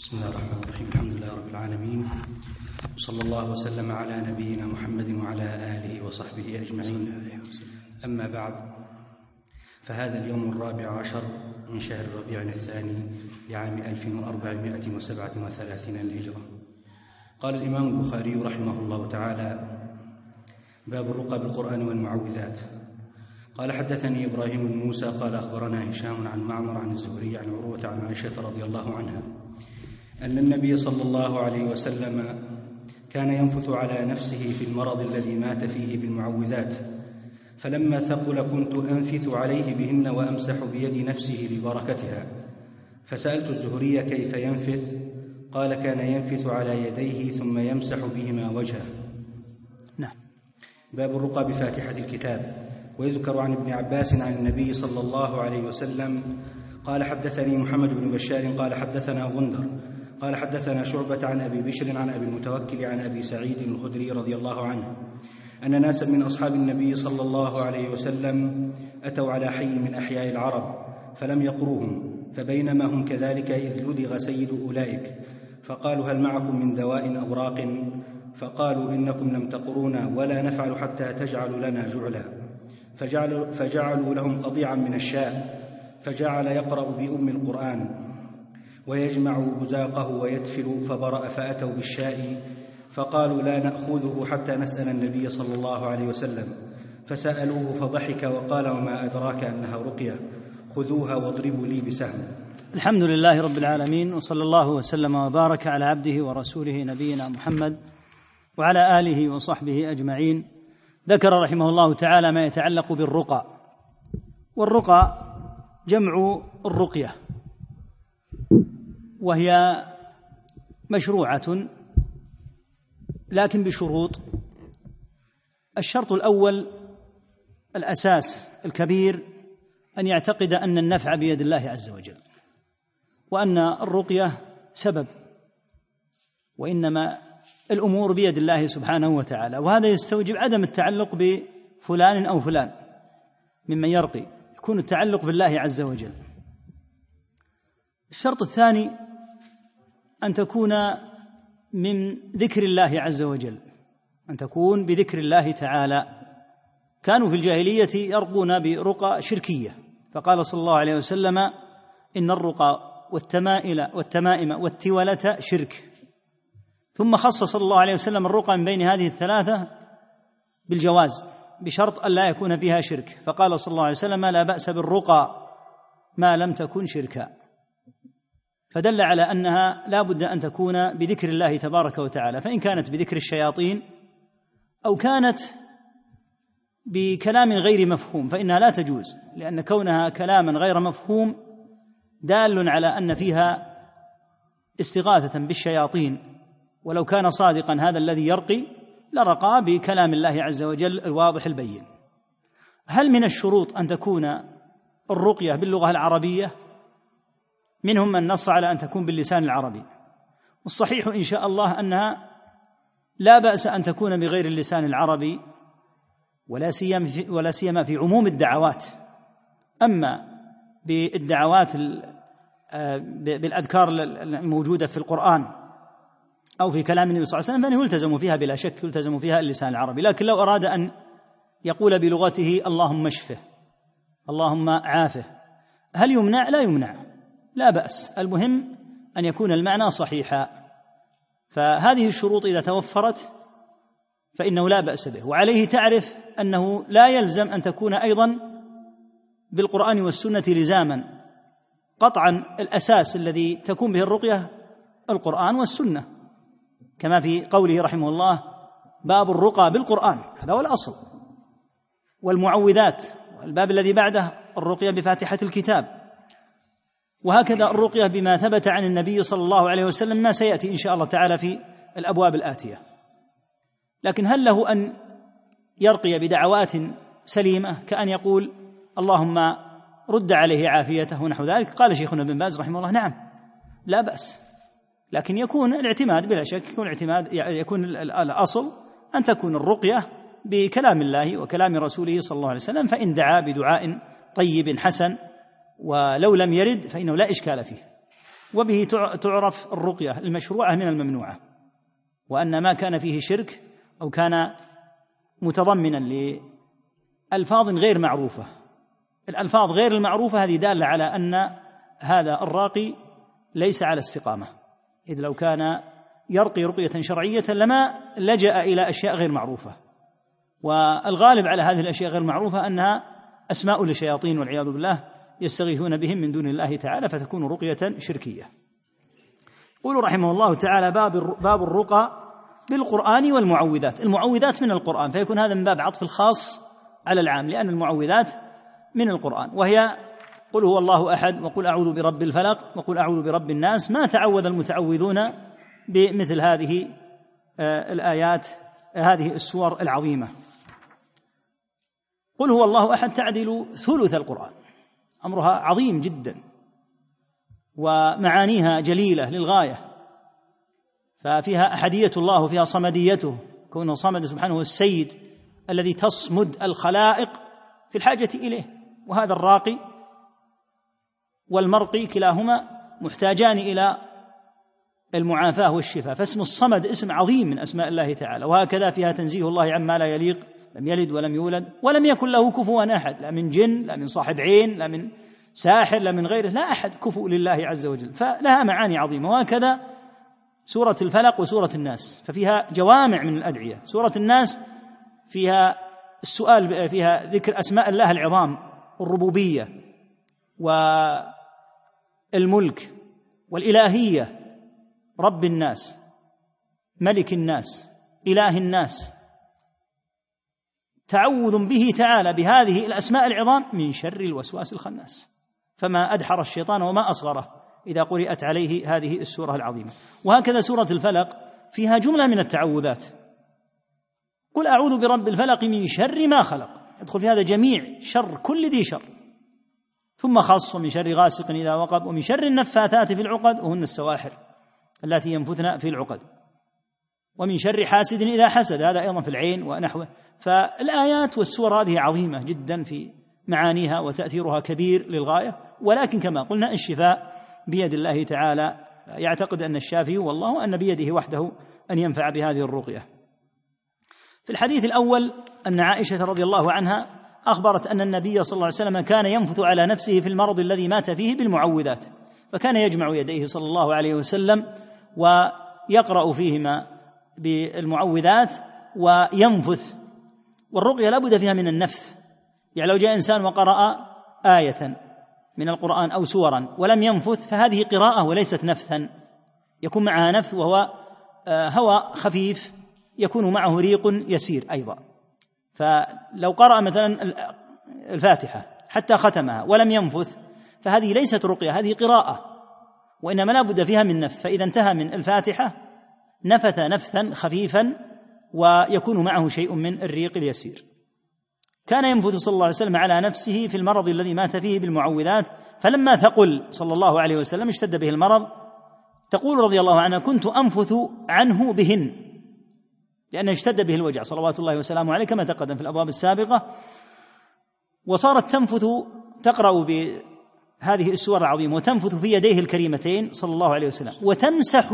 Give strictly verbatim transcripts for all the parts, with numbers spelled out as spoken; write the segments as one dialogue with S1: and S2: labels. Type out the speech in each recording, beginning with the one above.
S1: بسم الله الرحمن الرحيم. الحمد لله رب العالمين، وصلى الله وسلم على نبينا محمد وعلى آله وصحبه أجمعين. أما بعد، فهذا اليوم الرابع عشر من شهر ربيع الثاني لعام ألف وأربعمائة وسبعة وثلاثين للهجرة. قال الإمام البخاري رحمه الله تعالى: باب الرقى بالقرآن والمعوذات. قال: حدثني إبراهيم بن موسى قال أخبرنا هشام عن معمر عن الزهري عن عروة عن عائشة رضي الله عنها أن النبي صلى الله عليه وسلم كان ينفث على نفسه في المرض الذي مات فيه بالمعوذات، فلما ثقل كنت أنفث عليه بهن وأمسح بيد نفسه لبركتها. فسألت الزهري كيف ينفث؟ قال: كان ينفث على يديه ثم يمسح بهما وجهه.
S2: نعم.
S1: باب الرقى بفاتحة الكتاب. ويذكر عن ابن عباس عن النبي صلى الله عليه وسلم قال: حدثني محمد بن بشار قال حدثنا غندر قال حدثنا شعبة عن أبي بشر عن أبي المتوكل عن أبي سعيد الخدري رضي الله عنه أن ناسا من أصحاب النبي صلى الله عليه وسلم أتوا على حي من أحياء العرب فلم يقروهم، فبينما هم كذلك إذ لدغ سيد أولئك، فقالوا: هل معكم من دواء أو راق؟ فقالوا: إنكم لم تقرونا ولا نفعل حتى تجعلوا لنا جعلا. فجعلوا, فجعلوا لهم قضيعا من الشاء، فجعل يقرأ بأم القرآن ويجمع بزاقه ويدفل، فبرأ فأتوا بالشاء فقالوا: لا نأخذه حتى نسأل النبي صلى الله عليه وسلم. فسألوه فضحك وقال: وما أدراك أنها رقية؟ خذوها واضربوا لي بسهم.
S2: الحمد لله رب العالمين، وصلى الله وسلم وبارك على عبده ورسوله نبينا محمد وعلى آله وصحبه أجمعين. ذكر رحمه الله تعالى ما يتعلق بالرقى. والرقى جمع الرقية، وهي مشروعة لكن بشروط. الشرط الأول الأساس الكبير أن يعتقد أن النفع بيد الله عز وجل، وأن الرقية سبب، وإنما الأمور بيد الله سبحانه وتعالى. وهذا يستوجب عدم التعلق بفلان أو فلان ممن يرقي، يكون التعلق بالله عز وجل. الشرط الثاني أن تكون من ذكر الله عز وجل، أن تكون بذكر الله تعالى. كانوا في الجاهلية يرقون برقى شركية، فقال صلى الله عليه وسلم: إن الرقى والتمائل والتمائم والتولة شرك. ثم خص صلى الله عليه وسلم الرقى من بين هذه الثلاثة بالجواز، بشرط أن لا يكون فيها شرك، فقال صلى الله عليه وسلم: لا بأس بالرقى ما لم تكن شركا. فدل على أنها لا بد أن تكون بذكر الله تبارك وتعالى، فإن كانت بذكر الشياطين أو كانت بكلام غير مفهوم فإنها لا تجوز، لأن كونها كلاما غير مفهوم دال على أن فيها استغاثة بالشياطين، ولو كان صادقا هذا الذي يرقي لرقى بكلام الله عز وجل الواضح البين. هل من الشروط أن تكون الرقية باللغة العربية؟ منهم من نص على أن تكون باللسان العربي، والصحيح إن شاء الله أنها لا بأس أن تكون بغير اللسان العربي، ولا سيما في, ولا سيما في عموم الدعوات. أما بالدعوات بالأذكار الموجودة في القرآن أو في كلام النبي صلى الله عليه وسلم فإنه يلتزم فيها بلا شك، يلتزم فيها اللسان العربي. لكن لو أراد أن يقول بلغته اللهم اشفه، اللهم عافه، هل يمنع؟ لا يمنع، لا بأس. المهم أن يكون المعنى صحيحا. فهذه الشروط إذا توفرت فإنه لا بأس به. وعليه تعرف أنه لا يلزم أن تكون أيضا بالقرآن والسنة لزاما، قطعا الأساس الذي تكون به الرقية القرآن والسنة، كما في قوله رحمه الله: باب الرقى بالقرآن، هذا هو الأصل. والمعوذات، والباب الذي بعده الرقية بفاتحة الكتاب. وهكذا الرقية بما ثبت عن النبي صلى الله عليه وسلم، ما سيأتي إن شاء الله تعالى في الأبواب الآتية. لكن هل له أن يرقي بدعوات سليمة كأن يقول اللهم رد عليه عافيته ونحو ذلك؟ قال شيخنا ابن باز رحمه الله: نعم، لا بأس، لكن يكون الاعتماد بلا شك، يكون الاعتماد يكون الأصل أن تكون الرقية بكلام الله وكلام رسوله صلى الله عليه وسلم، فإن دعا بدعاء طيب حسن ولو لم يرد فإنه لا إشكال فيه. وبه تعرف الرقية المشروعة من الممنوعة، وأن ما كان فيه شرك أو كان متضمنا لألفاظ غير معروفة. الألفاظ غير المعروفة هذه دالة على أن هذا الراقي ليس على استقامة، إذ لو كان يرقي رقية شرعية لما لجأ إلى أشياء غير معروفة، والغالب على هذه الأشياء غير معروفة أنها أسماء لشياطين والعياذ بالله يستغيثون بهم من دون الله تعالى، فتكون رقية شركية. يقول رحمه الله تعالى: باب باب الرقى بالقرآن والمعوذات. المعوذات من القرآن، فيكون هذا من باب عطف الخاص على العام، لأن المعوذات من القرآن، وهي قل هو الله أحد، وقل أعوذ برب الفلق، وقل أعوذ برب الناس. ما تعوذ المتعوذون بمثل هذه الآيات، هذه السور العظيمة. قل هو الله أحد تعدل ثلث القرآن، أمرها عظيم جدا ومعانيها جليلة للغاية، ففيها أحدية الله وفيها صمديته، كونه صمد سبحانه السيد الذي تصمد الخلائق في الحاجة إليه، وهذا الراقي والمرقي كلاهما محتاجان إلى المعافاة والشفاء، فاسم الصمد اسم عظيم من أسماء الله تعالى. وهكذا فيها تنزيه الله عما لا يليق، لم يلد ولم يولد ولم يكن له كفوا أحد، لا من جن لا من صاحب عين لا من ساحر لا من غيره، لا أحد كفؤ لله عز وجل، فلها معاني عظيمة. وهكذا سورة الفلق وسورة الناس، ففيها جوامع من الأدعية. سورة الناس فيها السؤال، فيها ذكر أسماء الله العظام، الربوبية والملك والإلهية، رب الناس، ملك الناس، إله الناس، تعوذ به تعالى بهذه الأسماء العظام من شر الوسواس الخناس، فما أدحر الشيطان وما أصغره إذا قرأت عليه هذه السورة العظيمة. وهكذا سورة الفلق فيها جملة من التعوذات، قل أعوذ برب الفلق من شر ما خلق، يدخل في هذا جميع شر كل ذي شر، ثم خاص ومن شر غاسق إذا وقب، ومن شر النفاثات في العقد وهن السواحر التي ينفثن في العقد، ومن شر حاسد إذا حسد، هذا أيضا في العين ونحوه. فالآيات والسور هذه عظيمة جدا في معانيها وتأثيرها كبير للغاية، ولكن كما قلنا الشفاء بيد الله تعالى، يعتقد أن الشافي هو الله وأن بيده وحده أن ينفع بهذه الرقية. في الحديث الأول أن عائشة رضي الله عنها أخبرت أن النبي صلى الله عليه وسلم كان ينفث على نفسه في المرض الذي مات فيه بالمعوذات، فكان يجمع يديه صلى الله عليه وسلم ويقرأ فيهما بالمعوذات وينفث. والرقية لا بد فيها من النفث، يعني لو جاء إنسان وقرأ آية من القرآن أو سورا ولم ينفث فهذه قراءة وليست نفثا، يكون معها نفث وهو هواء خفيف يكون معه ريق يسير أيضا. فلو قرأ مثلا الفاتحة حتى ختمها ولم ينفث فهذه ليست رقية، هذه قراءة، وإنما لا بد فيها من نفث، فإذا انتهى من الفاتحة نفث نفثا خفيفا ويكون معه شيء من الريق اليسير. كان ينفث صلى الله عليه وسلم على نفسه في المرض الذي مات فيه بالمعوذات، فلما ثقل صلى الله عليه وسلم اشتد به المرض، تقول رضي الله عنها كنت أنفث عنه بهن، لأنه اشتد به الوجع صلوات الله وسلامه عليه كما تقدم في الأبواب السابقة، وصارت تنفث تقرأ بهذه السور العظيمة وتنفث في يديه الكريمتين صلى الله عليه وسلم، وتمسح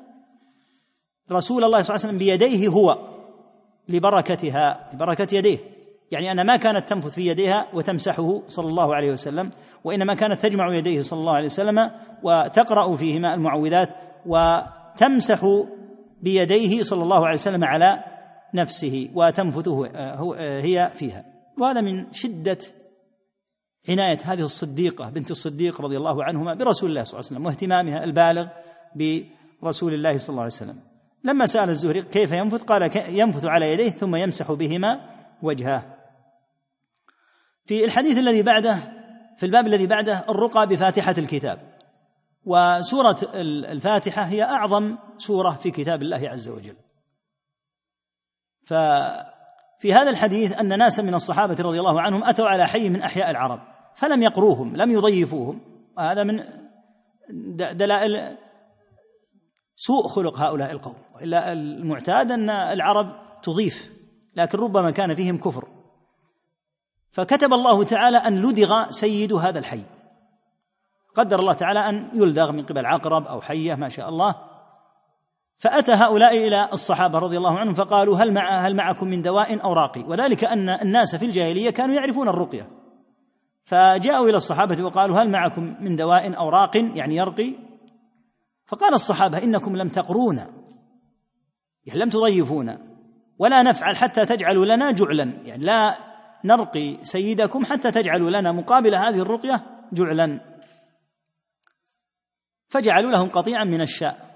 S2: رسول الله صلى الله عليه وسلم بيديه هو لبركتها، لبركة يديه، يعني أن ما كانت تنفث في يديها وتمسحه صلى الله عليه وسلم، وإنما كانت تجمع يديه صلى الله عليه وسلم وتقرأ فيهما المعوذات وتمسح بيديه صلى الله عليه وسلم على نفسه وتنفثه هي فيها. وهذا من شدة عناية هذه الصديقة بنت الصديق رضي الله عنهما برسول الله صلى الله عليه وسلم، واهتمامها البالغ برسول الله صلى الله عليه وسلم. لما سأل الزهري كيف ينفث قال ينفث على يديه ثم يمسح بهما وجهه. في الحديث الذي بعده في الباب الذي بعده الرقى بفاتحة الكتاب، وسورة الفاتحة هي أعظم سورة في كتاب الله عز وجل. ففي هذا الحديث أن ناسا من الصحابة رضي الله عنهم أتوا على حي من أحياء العرب فلم يقروهم، لم يضيفوهم، وهذا من دلائل سوء خلق هؤلاء القوم، وإلا المعتاد أن العرب تضيف، لكن ربما كان فيهم كفر. فكتب الله تعالى أن لدغ سيد هذا الحي، قدر الله تعالى أن يلدغ من قبل عقرب أو حية ما شاء الله، فأتى هؤلاء إلى الصحابة رضي الله عنهم فقالوا هل, مع هل معكم من دواء أو راقي؟ وذلك أن الناس في الجاهلية كانوا يعرفون الرقية، فجاءوا إلى الصحابة وقالوا هل معكم من دواء أو راق يعني يرقي؟ فقال الصحابة إنكم لم تقرونا، يعني لم تضيفونا، ولا نفعل حتى تجعلوا لنا جعلا، يعني لا نرقي سيدكم حتى تجعلوا لنا مقابل هذه الرقية جعلا. فجعلوا لهم قطيعا من الشاء،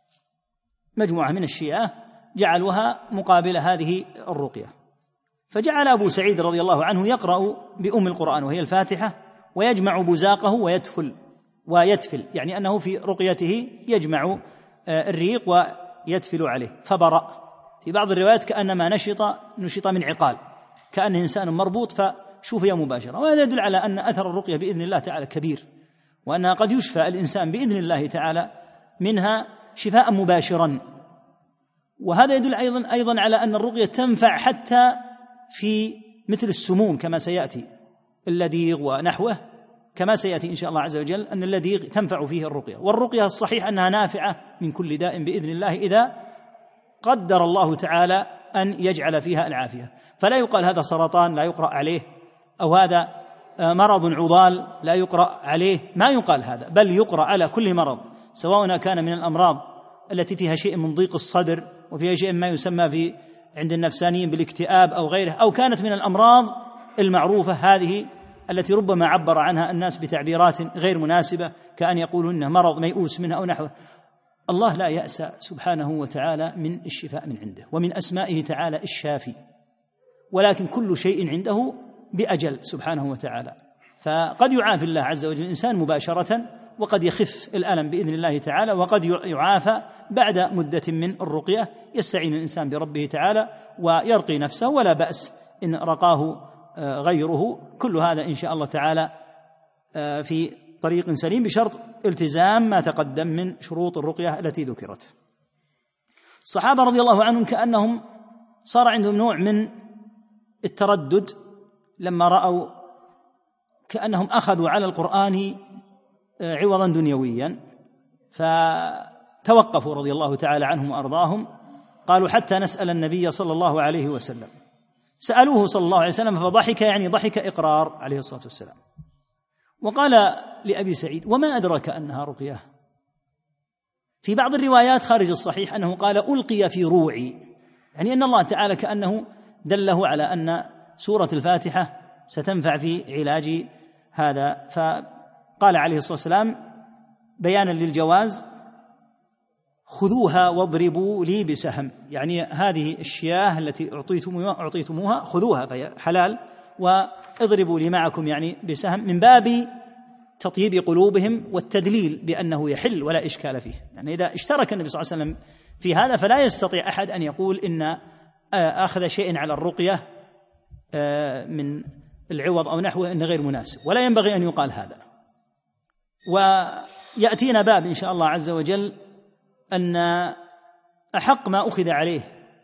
S2: مجموعة من الشيعة جعلوها مقابل هذه الرقية. فجعل أبو سعيد رضي الله عنه يقرأ بأم القرآن وهي الفاتحة، ويجمع بزاقه ويدفل ويدفل، يعني أنه في رقيته يجمع الريق ويدفل عليه، فبرأ. في بعض الروايات كأنما نشط نشط من عقال، كأنه إنسان مربوط فشوفي مباشرة. وهذا يدل على أن أثر الرقية بإذن الله تعالى كبير، وأنها قد يشفى الإنسان بإذن الله تعالى منها شفاء مباشرا. وهذا يدل أيضا أيضا على أن الرقية تنفع حتى في مثل السموم كما سيأتي، اللديغ ونحوه كما سيأتي إن شاء الله عز وجل، أن اللديغ تنفع فيه الرقية. والرقية الصحيح أنها نافعة من كل داء بإذن الله إذا قدر الله تعالى أن يجعل فيها العافية. فلا يقال هذا سرطان لا يقرأ عليه، أو هذا مرض عضال لا يقرأ عليه، ما يقال هذا، بل يقرأ على كل مرض، سواء كان من الأمراض التي فيها شيء من ضيق الصدر وفيها شيء ما يسمى في عند النفسانيين بالاكتئاب أو غيره، أو كانت من الأمراض المعروفة هذه التي ربما عبر عنها الناس بتعبيرات غير مناسبة، كأن يقولوا إنه مرض ميؤوس منه أو نحوه. الله لا يأس سبحانه وتعالى من الشفاء من عنده، ومن أسمائه تعالى الشافي، ولكن كل شيء عنده بأجل سبحانه وتعالى. فقد يعافي الله عز وجل الإنسان مباشرة، وقد يخف الألم بإذن الله تعالى، وقد يعافى بعد مدة من الرقية، يستعين الإنسان بربه تعالى ويرقي نفسه، ولا بأس إن رقاه غيره. كل هذا إن شاء الله تعالى في طريق سليم، بشرط التزام ما تقدم من شروط الرقية التي ذكرت. الصحابة رضي الله عنهم كأنهم صار عندهم نوع من التردد لما رأوا كأنهم أخذوا على القرآن عوضا دنيويا، فتوقفوا رضي الله تعالى عنهم وأرضاهم، قالوا حتى نسأل النبي صلى الله عليه وسلم. سألوه صلى الله عليه وسلم فضحك، يعني ضحك إقرار عليه الصلاة والسلام، وقال لأبي سعيد وما أدرك أنها رقية؟ في بعض الروايات خارج الصحيح أنه قال ألقي في روعي، يعني أن الله تعالى كأنه دله على أن سورة الفاتحة ستنفع في علاج هذا. فقال عليه الصلاة والسلام بيانا للجواز خذوها واضربوا لي بسهم، يعني هذه الشياه التي أعطيتموها, أعطيتموها خذوها فهي حلال، واضربوا لي معكم يعني بسهم، من باب تطيب قلوبهم والتدليل بأنه يحل ولا إشكال فيه. يعني إذا اشترك النبي صلى الله عليه وسلم في هذا فلا يستطيع أحد أن يقول إن أخذ شيء على الرقية من العوض أو نحوه إنه غير مناسب، ولا ينبغي أن يقال هذا. ويأتينا باب إن شاء الله عز وجل أن أحق ما أخذ عليه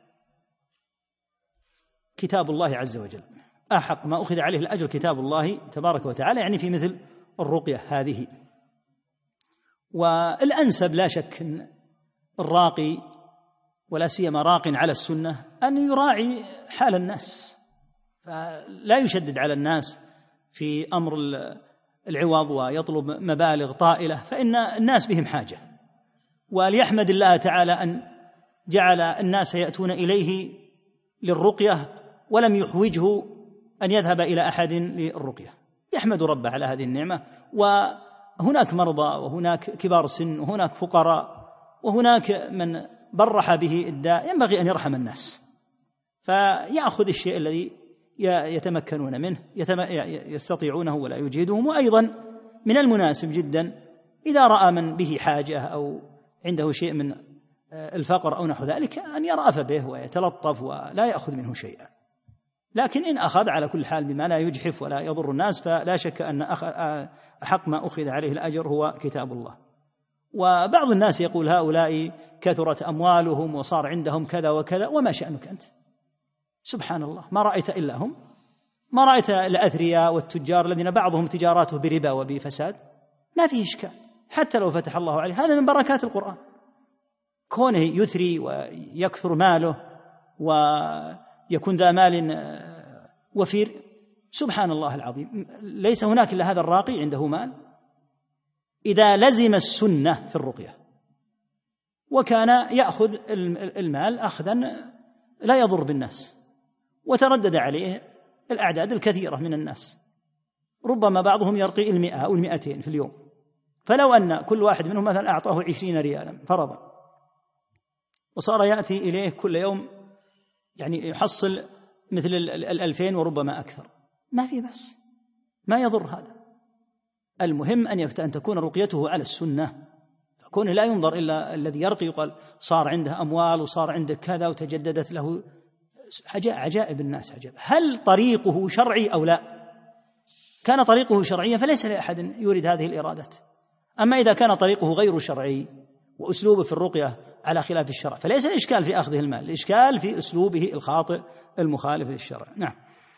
S2: كتاب الله عز وجل، أحق ما أخذ عليه الأجر كتاب الله تبارك وتعالى، يعني في مثل الرقية هذه. والأنسب لا شك أن الراقي ولا سيما راق على السنة أن يراعي حال الناس، فلا يشدد على الناس في أمر العوض ويطلب مبالغ طائلة، فإن الناس بهم حاجة. وليحمد الله تعالى أن جعل الناس يأتون إليه للرقية ولم يحوجه أن يذهب إلى أحد للرقية، يحمد ربه على هذه النعمة. وهناك مرضى وهناك كبار سن وهناك فقراء وهناك من برح به الداء، ينبغي أن يرحم الناس، فيأخذ الشيء الذي يتمكنون منه يستطيعونه ولا يجهدهم. وأيضا من المناسب جدا إذا رأى من به حاجة أو عنده شيء من الفقر أو نحو ذلك أن يرأف به ويتلطف ولا يأخذ منه شيئا، لكن إن أخذ على كل حال بما لا يجحف ولا يضر الناس فلا شك أن أحق ما أخذ عليه الأجر هو كتاب الله. وبعض الناس يقول هؤلاء كثرت أموالهم وصار عندهم كذا وكذا، وما شأنك أنت؟ سبحان الله، ما رأيت إلا هم، ما رأيت الأثرياء والتجار الذين بعضهم تجاراته بربا وبفساد، ما فيه إشكال، حتى لو فتح الله عليه، هذا من بركات القرآن، كونه يثري ويكثر ماله ويكون ذا مال وفير، سبحان الله العظيم. ليس هناك إلا هذا الراقي عنده مال إذا لزم السنة في الرقية، وكان يأخذ المال أخذا لا يضر بالناس، وتردد عليه الأعداد الكثيرة من الناس، ربما بعضهم يرقي المئة أو المئتين في اليوم، فلو أن كل واحد منهم مثلا أعطاه عشرين ريالا فرضا، وصار يأتي إليه كل يوم يعني يحصل مثل الألفين وربما أكثر، ما في بأس، ما يضر هذا. المهم أن أن تكون رقيته على السنة، فكون لا ينظر إلا الذي يرقي يقال صار عنده أموال وصار عنده كذا وتجددت له عجائب الناس عجائب. هل طريقه شرعي أو لا؟ كان طريقه شرعيا فليس لأحد يريد هذه الإرادات، أما إذا كان طريقه غير شرعي وأسلوبه في الرقية على خلاف الشرع فليس الإشكال في أخذه المال، الإشكال في أسلوبه الخاطئ المخالف للشرع. نعم.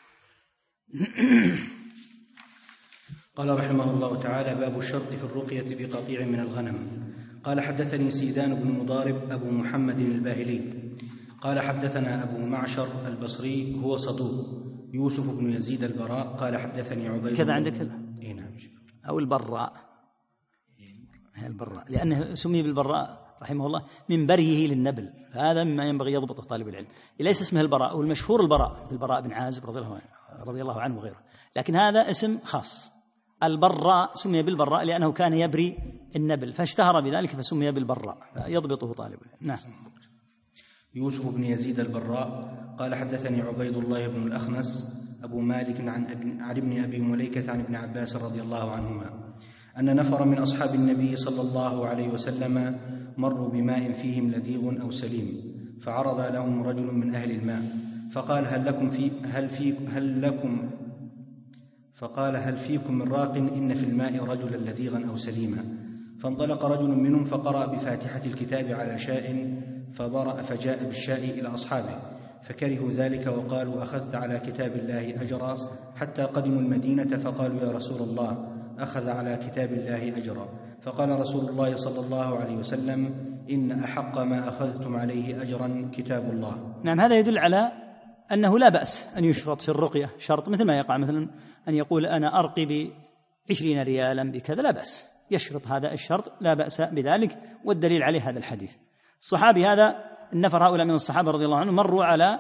S1: قال رحمه الله تعالى: باب الشرط في الرقية بقطيع من الغنم. قال: حدثني سيدان بن مضارب أبو محمد الباهلي قال: حدثنا أبو معشر البصري هو صدوق، يوسف بن يزيد البراء قال: حدثني عبيد
S2: كذا عندك
S1: إيه نعم.
S2: أو البراء، البراء لأنه سمي بالبراء رحمه الله من بريه للنبل، هذا مما ينبغي يضبطه طالب العلم. ليس اسمه البراء، والمشهور البراء مثل البراء بن عازب رضي الله عنه رضي الله عنه وغيره، لكن هذا اسم خاص. البراء سمي بالبراء لأنه كان يبري النبل فاشتهر بذلك فسمي بالبراء، يضبطه طالب العلم. نعم.
S1: يوسف بن يزيد البراء قال: حدثني عبيد الله بن الأخنس أبو مالك عن ابن, عن ابن أبي مليكة عن ابن عباس رضي الله عنهما أن نفر من أصحاب النبي صلى الله عليه وسلم مروا بماء فيهم لديغ أو سليم، فعرض لهم رجل من أهل الماء فقال: هل لكم في هل في هل لكم فقال هل فيكم من راق إن في الماء رجلا لديغا أو سليما؟ فانطلق رجل منهم فقرأ بفاتحة الكتاب على شاء فبرأ فجاء بالشاء إلى أصحابه فكرهوا ذلك وقالوا: أخذت على كتاب الله أجرا، حتى قدموا المدينة فقالوا: يا رسول الله أخذ على كتاب الله أجرا. فقال رسول الله صلى الله عليه وسلم: إن أحق ما أخذتم عليه أجرا كتاب الله.
S2: نعم. هذا يدل على أنه لا بأس أن يشرط في الرقية شرط، مثل ما يقع مثلا أن يقول أنا أرقي بعشرين ريالا بكذا، لا بأس يشرط هذا الشرط، لا بأس بذلك، والدليل عليه هذا الحديث. الصحابي هذا النفر هؤلاء من الصحابة رضي الله عنهم مروا على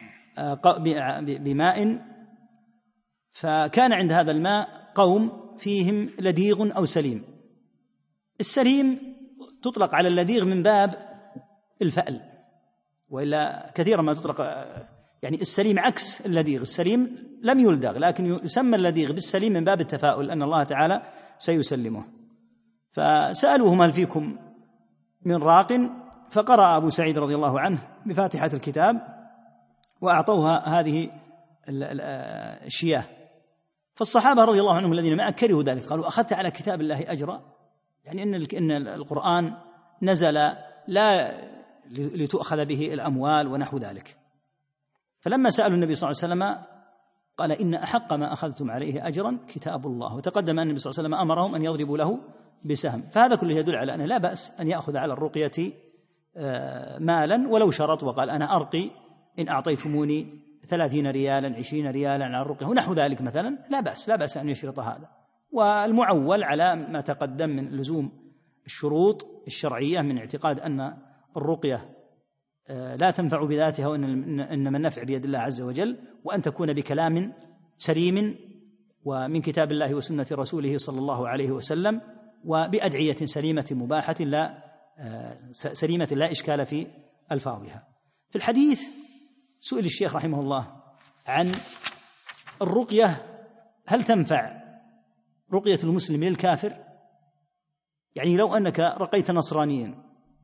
S2: بماء، فكان عند هذا الماء قوم فيهم لديغ أو سليم. السليم تطلق على اللديغ من باب الفأل، وإلا كثيرا ما تطلق يعني السليم عكس اللديغ، السليم لم يلدغ لكن يسمى اللديغ بالسليم من باب التفاؤل أن الله تعالى سيسلمه. فسألوهم: هل فيكم من راق؟ فقرأ أبو سعيد رضي الله عنه بفاتحة الكتاب وأعطوها هذه الشياه. فالصحابة رضي الله عنهم الذين معه كرهوا ذلك، قالوا: أخذت على كتاب الله أجرا، يعني إن القرآن نزل لا لتؤخذ به الأموال ونحو ذلك. فلما سألوا النبي صلى الله عليه وسلم قال: إن أحق ما أخذتم عليه أجرا كتاب الله. وتقدم أن النبي صلى الله عليه وسلم أمرهم أن يضربوا له بسهم. فهذا كله يدل على أنه لا بأس أن يأخذ على الرقية مالا ولو شرط وقال: أنا أرقي إن أعطيتموني ثلاثين ريالا عشرين ريالا على الرقية ونحو ذلك مثلا، لا بأس لا بأس أن يشرط هذا. والمعول على ما تقدم من لزوم الشروط الشرعية من اعتقاد أن الرقية لا تنفع بذاتها وإنما النفع بيد الله عز وجل، وأن تكون بكلام سليم ومن كتاب الله وسنة رسوله صلى الله عليه وسلم، وبأدعية سليمة مباحة لا سليمة لا إشكال في ألفاظها. في الحديث سئل الشيخ رحمه الله عن الرقية: هل تنفع رقية المسلم للكافر؟ يعني لو أنك رقيت نصرانيا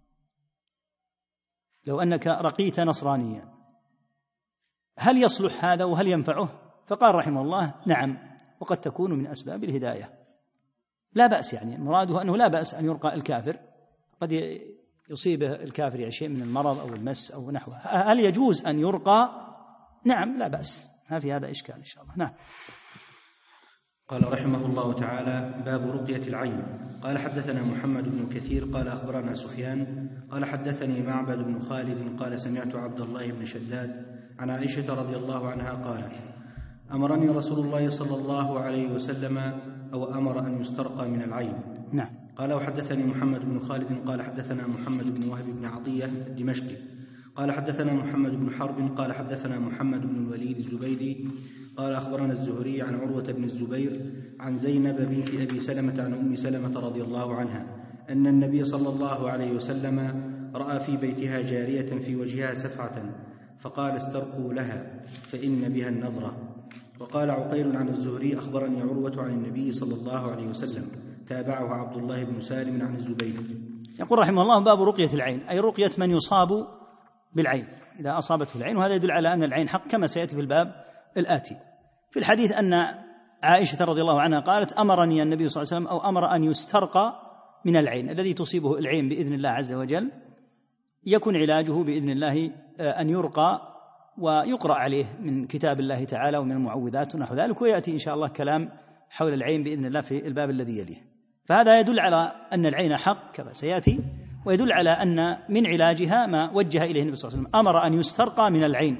S2: لو أنك رقيت نصرانيا هل يصلح هذا وهل ينفعه؟ فقال رحمه الله: نعم، وقد تكون من أسباب الهداية، لا بأس. يعني مراده أنه لا بأس أن يرقى الكافر، قد يصيبه الكافر يعني شيء من المرض أو المس أو نحوه. هل يجوز أن يرقى؟ نعم، لا بأس، ما في هذا إشكال إن شاء الله. نعم.
S1: قال رحمه الله تعالى: باب رقية العين. قال حدثنا محمد بن كثير قال أخبرنا سفيان قال حدثني معبد بن خالد قال سمعت عبد الله بن شداد عن عائشة رضي الله عنها قالت: أمرني رسول الله صلى الله عليه وسلم أو أمر أن يسترقى من العين.
S2: نعم.
S1: قال وحدثني محمد بن خالد قال حدثنا محمد بن وهب بن عطية الدمشقي قال حدثنا محمد بن حرب قال حدثنا محمد بن الوليد الزبيدي قال أخبرنا الزهري عن عروة بن الزبير عن زينب بنت أبي سلمة عن أم سلمة رضي الله عنها أن النبي صلى الله عليه وسلم رأى في بيتها جارية في وجهها سفعة فقال: استرقوا لها فإن بها النظرة. وقال عقيل عن الزهري: أخبرني عروة عن النبي صلى الله عليه وسلم. تابعه عبد الله بن سالم عن الزبير.
S2: يقول رحمه الله: باب رقية العين، أي رقية من يصاب بالعين إذا أصابته العين، وهذا يدل على أن العين حق كما سيأتي في الباب الآتي. في الحديث أن عائشة رضي الله عنها قالت: أمرني النبي صلى الله عليه وسلم أو أمر أن يسترقى من العين، الذي تصيبه العين بإذن الله عز وجل يكون علاجه بإذن الله أن يرقى ويقرأ عليه من كتاب الله تعالى ومن المعوذات ونحو ذلك، ويأتي إن شاء الله كلام حول العين بإذن الله في الباب الذي يليه. فهذا يدل على أن العين حق كما سيأتي، ويدل على أن من علاجها ما وجه إليه النبي صلى الله عليه وسلم، أمر أن يسترقى من العين.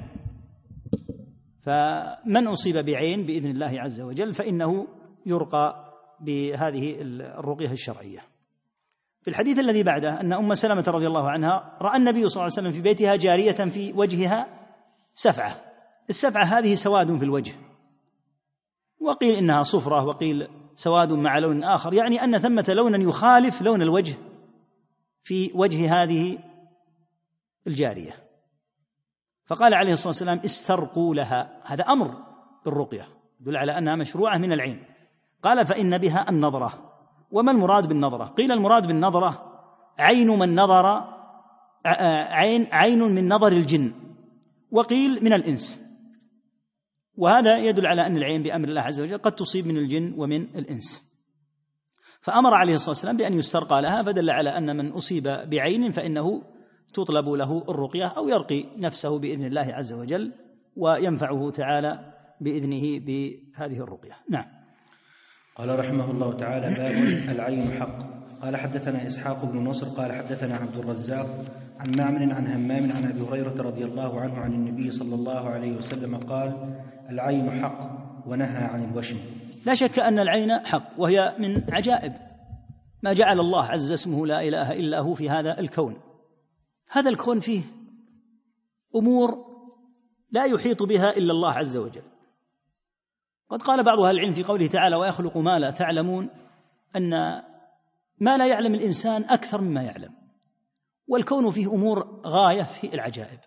S2: فمن أصيب بعين بإذن الله عز وجل فإنه يرقى بهذه الرقية الشرعية. في الحديث الذي بعده أن أم سلمة رضي الله عنها رأى النبي صلى الله عليه وسلم في بيتها جارية في وجهها سفعة. السفعة هذه سواد في الوجه، وقيل إنها صفرة وقيل سواد مع لون آخر، يعني أن ثمة لونا يخالف لون الوجه في وجه هذه الجارية. فقال عليه الصلاة والسلام: استرقوا لها. هذا أمر بالرقية يدل على أنها مشروعة من العين. قال: فإن بها النظرة. وما المراد بالنظرة؟ قيل المراد بالنظرة عين من نظر عين عين من نظر الجن، وقيل من الإنس. وهذا يدل على أن العين بأمر الله عز وجل قد تصيب من الجن ومن الإنس. فأمر عليه الصلاة والسلام بأن يسترقى لها، فدل على أن من أصيب بعين فإنه تطلب له الرقية أو يرقي نفسه بإذن الله عز وجل وينفعه تعالى بإذنه بهذه الرقية. نعم.
S1: قال رحمه الله تعالى: باب العين حق. قال حدثنا إسحاق بن نصر قال حدثنا عبد الرزاق عن معمر عن همام عن أبي هريرة رضي الله عنه عن النبي صلى الله عليه وسلم قال: العين حق ونهى عن الوشم.
S2: لا شك أن العين حق، وهي من عجائب ما جعل الله عز اسمه لا إله إلا هو في هذا الكون. هذا الكون فيه أمور لا يحيط بها إلا الله عز وجل. قد قال بعض أهل العلم في قوله تعالى: ويخلق ما لا تعلمون، أن ما لا يعلم الإنسان أكثر مما يعلم، والكون فيه أمور غاية في العجائب.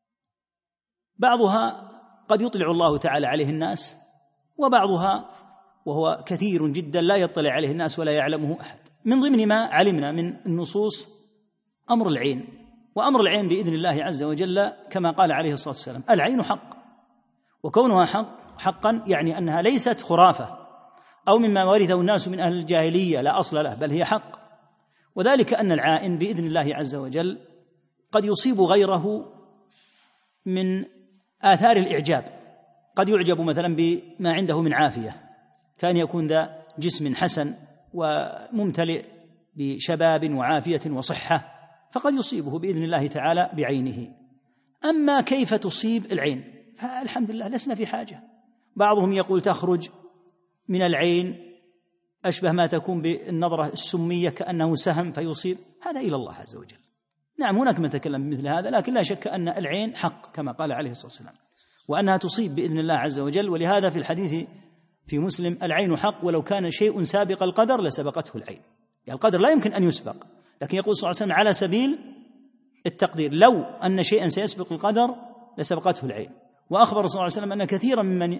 S2: بعضها قد يطلع الله تعالى عليه الناس، وبعضها وهو كثير جدا لا يطلع عليه الناس ولا يعلمه أحد. من ضمن ما علمنا من النصوص أمر العين، وأمر العين بإذن الله عز وجل كما قال عليه الصلاة والسلام: العين حق. وكونها حق حقا يعني أنها ليست خرافة أو مما ورثه الناس من أهل الجاهلية لا أصل له، بل هي حق. وذلك أن العائن بإذن الله عز وجل قد يصيب غيره من آثار الإعجاب، قد يعجب مثلا بما عنده من عافية، كان يكون ذا جسم حسن وممتلئ بشباب وعافية وصحة، فقد يصيبه بإذن الله تعالى بعينه. أما كيف تصيب العين فالحمد لله لسنا في حاجة. بعضهم يقول تخرج من العين أشبه ما تكون بالنظرة السمية كأنه سهم فيصيب، هذا إلى الله عز وجل. نعم هناك من تكلم بمثل هذا، لكن لا شك أن العين حق كما قال عليه الصلاة والسلام، وأنها تصيب بإذن الله عز وجل. ولهذا في الحديث في مسلم: العين حق ولو كان شيء سابق القدر لسبقته العين. يعني القدر لا يمكن أن يسبق، لكن يقول صلى الله عليه وسلم على سبيل التقدير: لو أن شيئا سيسبق القدر لسبقته العين. وأخبر صلى الله عليه وسلم أن كثيرا ممن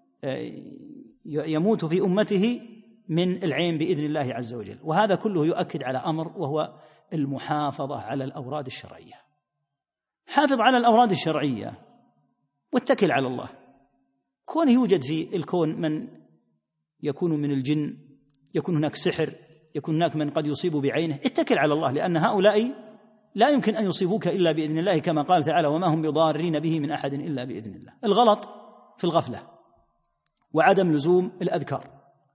S2: يموت في أمته من العين بإذن الله عز وجل. وهذا كله يؤكد على أمر، وهو المحافظة على الأوراد الشرعية. حافظ على الأوراد الشرعية واتكل على الله. كون يوجد في الكون من يكون من الجن، يكون هناك سحر، يكون هناك من قد يصيب بعينه، اتكل على الله، لأن هؤلاء لا يمكن أن يصيبوك إلا بإذن الله، كما قال تعالى: وما هم بضارين به من أحد إلا بإذن الله. الغلط في الغفلة وعدم لزوم الأذكار،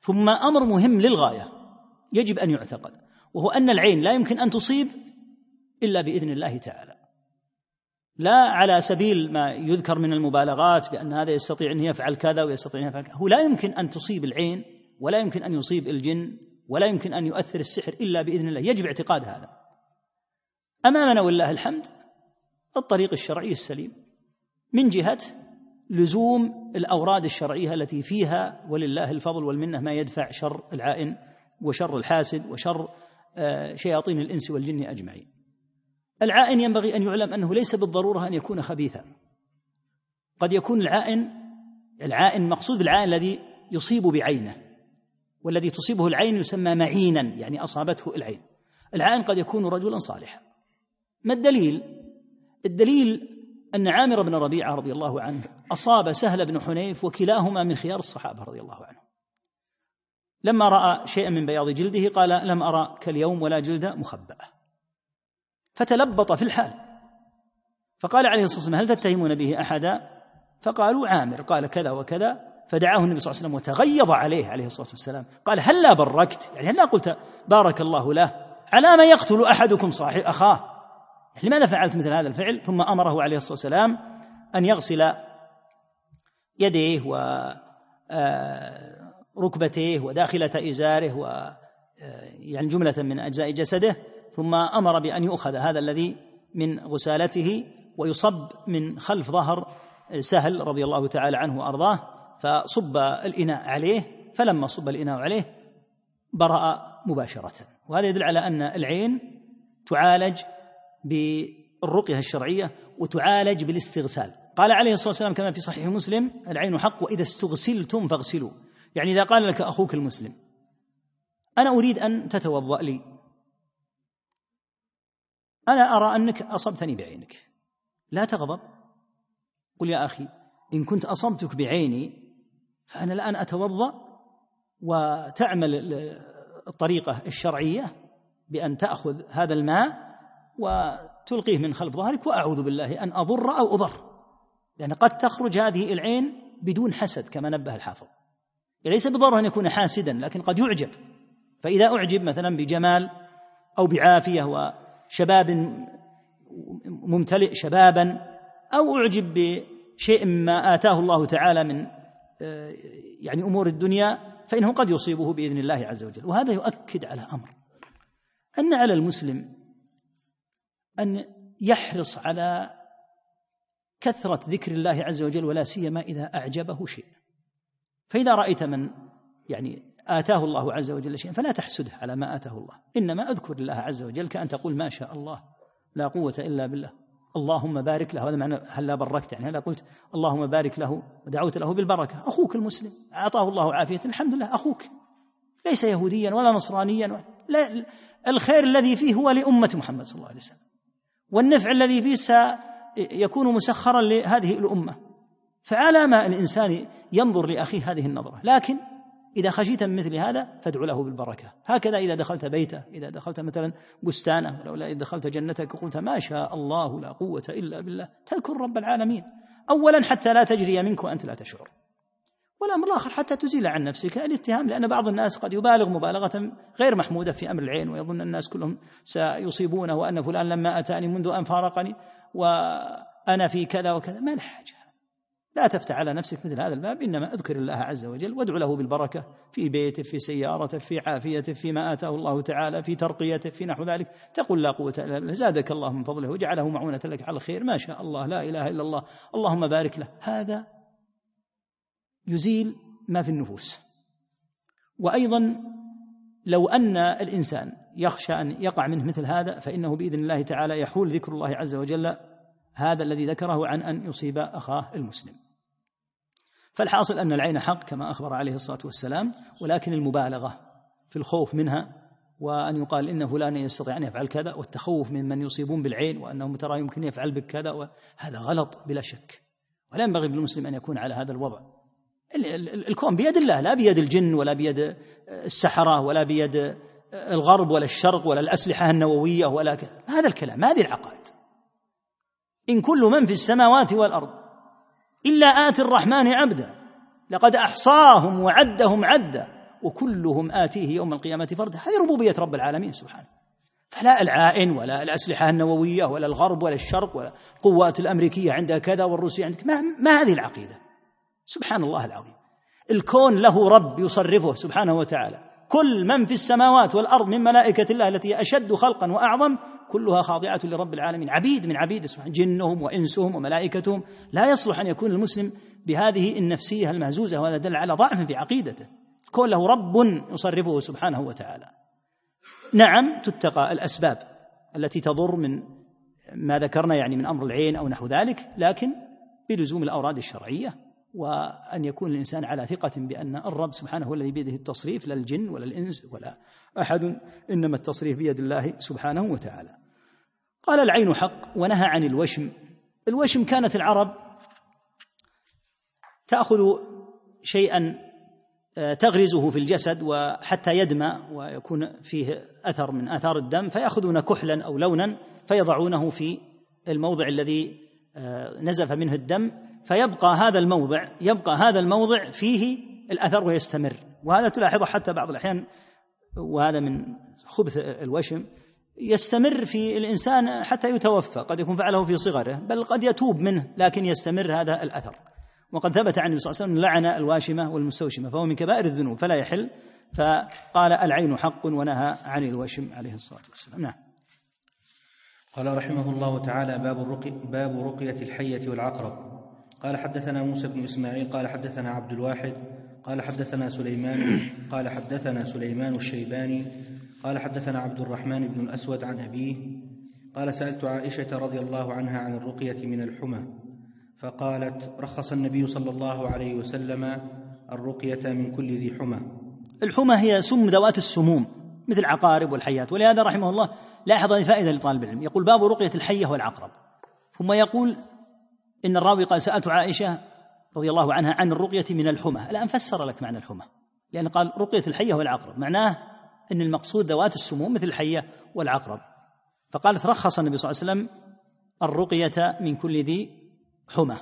S2: ثم أمر مهم للغاية يجب أن يعتقد، وهو أن العين لا يمكن أن تصيب إلا بإذن الله تعالى، لا على سبيل ما يذكر من المبالغات بأن هذا يستطيع أن يفعل كذا ويستطيع أن يفعل كذا. هو لا يمكن أن تصيب العين ولا يمكن أن يصيب الجن ولا يمكن أن يؤثر السحر إلا بإذن الله، يجب اعتقاد هذا. أمامنا والله الحمد الطريق الشرعي السليم من جهة لزوم الأوراد الشرعية التي فيها ولله الفضل والمنة ما يدفع شر العائن وشر الحاسد وشر شياطين الإنس والجن أجمعين. العائن ينبغي أن يعلم أنه ليس بالضرورة أن يكون خبيثا، قد يكون العائن العائن مقصود بالعائن الذي يصيب بعينه، والذي تصيبه العين يسمى معينا، يعني أصابته العين. العائن قد يكون رجلا صالحا. ما الدليل؟ الدليل أن عامر بن ربيعة رضي الله عنه أصاب سهل بن حنيف وكلاهما من خيار الصحابة رضي الله عنه، لما رأى شيئا من بياض جلده قال لم أرى كاليوم ولا جلد مخبأة، فتلبط في الحال، فقال عليه الصلاة والسلام هل تتهمون به أحدا؟ فقالوا عامر قال كذا وكذا، فدعاه النبي صلى الله عليه وسلم وتغيظ عليه عليه الصلاة والسلام، قال هل لا بركت، يعني هل لا قلت بارك الله له، على ما يقتل أحدكم صاحب أخاه، لماذا فعلت مثل هذا الفعل؟ ثم أمره عليه الصلاة والسلام أن يغسل يديه وركبتيه وداخلة إزاره و يعني جملة من أجزاء جسده، ثم أمر بأن يؤخذ هذا الذي من غسالته ويصب من خلف ظهر سهل رضي الله تعالى عنه وأرضاه، فصب الإناء عليه، فلما صب الإناء عليه برأ مباشرة. وهذا يدل على أن العين تعالج بالرقية الشرعية وتعالج بالاستغسال. قال عليه الصلاة والسلام كما في صحيح مسلم العين حق وإذا استغسلتم فاغسلوا، يعني إذا قال لك أخوك المسلم أنا أريد أن تتوضأ لي، أنا أرى أنك أصبتني بعينك، لا تغضب، قل يا أخي إن كنت أصبتك بعيني فأنا الآن أتوضأ، وتعمل الطريقة الشرعية بأن تأخذ هذا الماء وتلقيه من خلف ظهرك، وأعوذ بالله أن أضر أو أضر، لأن قد تخرج هذه العين بدون حسد كما نبه الحافظ، ليس بضرورة أن يكون حاسدا لكن قد يعجب، فإذا أعجب مثلا بجمال أو بعافية وشباب ممتلئ شبابا، أو أعجب بشيء ما آتاه الله تعالى من يعني أمور الدنيا، فإنه قد يصيبه بإذن الله عز وجل. وهذا يؤكد على أمر، أن على المسلم أن يحرص على كثرة ذكر الله عز وجل، ولا سيما إذا أعجبه شيء. فإذا رأيت من يعني آتاه الله عز وجل شيئا فلا تحسده على ما آتاه الله، إنما أذكر الله عز وجل كأن تقول ما شاء الله لا قوة إلا بالله، اللهم بارك له. هذا معنى هل لا بركت، يعني هل قلت اللهم بارك له ودعوت له بالبركة. أخوك المسلم أعطاه الله عافية، الحمد لله، أخوك ليس يهوديا ولا نصرانيا ولا لا، الخير الذي فيه هو لأمة محمد صلى الله عليه وسلم، والنفع الذي فيه سيكون مسخرا لهذه الأمة. فعلى ما الإنسان ينظر لأخيه هذه النظرة، لكن إذا خشيت من مثل هذا فادعو له بالبركة. هكذا إذا دخلت بيته، إذا دخلت مثلا بستانه، ولو إذا دخلت جنتك قلت ما شاء الله لا قوة إلا بالله، تذكر رب العالمين أولا حتى لا تجري منك وأنت لا تشعر، والأمر الآخر حتى تزيل عن نفسك الاتهام، لأن بعض الناس قد يبالغ مبالغة غير محمودة في أمر العين، ويظن الناس كلهم سيصيبونه، وأن فلان لما أتاني منذ أن فارقني وأنا في كذا وكذا. ما الحاجة، لا تفتح على نفسك مثل هذا الباب، إنما اذكر الله عز وجل وادعو له بالبركة في بيته، في سيارته، في عافيته، فيما آتاه الله تعالى، في ترقيته، في نحو ذلك. تقول لا قوة إلا بالله، زادك الله من فضله وجعله معونة لك على الخير، ما شاء الله لا إله إلا الله، اللهم بارك له. هذا يزيل ما في النفوس. وأيضا لو أن الإنسان يخشى أن يقع منه مثل هذا، فإنه بإذن الله تعالى يحول ذكر الله عز وجل هذا الذي ذكره عن أن يصيب أخاه المسلم. فالحاصل أن العين حق كما أخبر عليه الصلاة والسلام، ولكن المبالغة في الخوف منها، وأن يقال إن فلان يستطيع أن يفعل كذا، والتخوف من من يصيبون بالعين وأنهم ترى يمكن يفعل بك كذا، وهذا غلط بلا شك، ولا ينبغي بالمسلم أن يكون على هذا الوضع. الكون بيد الله، لا بيد الجن ولا بيد السحرة ولا بيد الغرب ولا الشرق ولا الأسلحة النووية ولا كذا. هذا الكلام، هذه العقائد. إن كل من في السماوات والأرض إلا آتي الرحمن عبدا لقد أحصاهم وعدهم عدا وكلهم آتيه يوم القيامة فردا. هذه ربوبية رب العالمين سبحانه. فلا العائن ولا الأسلحة النووية ولا الغرب ولا الشرق ولا القوات الأمريكية عندها كذا والروسية عندها، ما, ما هذه العقيدة. سبحان الله العظيم، الكون له رب يصرفه سبحانه وتعالى، كل من في السماوات والأرض من ملائكة الله التي أشد خلقا وأعظم كلها خاضعة لرب العالمين، عبيد من عبيد سبحانه، جنهم وإنسهم وملائكتهم. لا يصلح أن يكون المسلم بهذه النفسية المهزوزة، وهذا دل على ضعف في عقيدته. الكون له رب يصرفه سبحانه وتعالى. نعم تتقى الأسباب التي تضر من ما ذكرنا يعني من أمر العين أو نحو ذلك، لكن بلزوم الأوراد الشرعية، وأن يكون الإنسان على ثقة بأن الرب سبحانه هو الذي بيده التصريف، لا الجن ولا الإنس ولا أحد، إنما التصريف بيد الله سبحانه وتعالى. قال العين حق ونهى عن الوشم. الوشم كانت العرب تأخذ شيئا تغرزه في الجسد وحتى يدمى ويكون فيه أثر من آثار الدم، فيأخذون كحلا أو لونا فيضعونه في الموضع الذي نزف منه الدم، فيبقى هذا الموضع يبقى هذا الموضع فيه الأثر ويستمر. وهذا تلاحظه حتى بعض الأحيان، وهذا من خبث الوشم، يستمر في الإنسان حتى يتوفى، قد يكون فعله في صغره بل قد يتوب منه، لكن يستمر هذا الأثر. وقد ثبت عن النبي صلى الله عليه وسلم لعن الواشمة والمستوشمة، فهو من كبائر الذنوب فلا يحل. فقال العين حق ونهى عن الوشم عليه الصلاة والسلام. نعم.
S1: قال رحمه الله تعالى: باب الرقي باب رقية الحية والعقرب. قال حدثنا موسى بن إسماعيل قال حدثنا عبد الواحد قال حدثنا سليمان قال حدثنا سليمان الشيباني قال حدثنا عبد الرحمن بن الأسود عن أبيه قال: سألت عائشة رضي الله عنها عن الرقية من الحمى، فقالت: رخص النبي صلى الله عليه وسلم الرقية من كل ذي حمى.
S2: الحمى هي سم ذوات السموم مثل العقارب والحيات. ولهذا رحمه الله لاحظ فائدة لطالب العلم، يقول: باب رقية الحية والعقرب، ثم يقول إن الراوي قال: سألت عائشة رضي الله عنها عن الرقية من الحمى. الآن فسر لك معنى الحمى، لأن قال رقية الحية والعقرب، معناه أن المقصود ذوات السموم مثل الحية والعقرب. فقالت: رخص النبي صلى الله عليه وسلم الرقية من كل ذي حمى،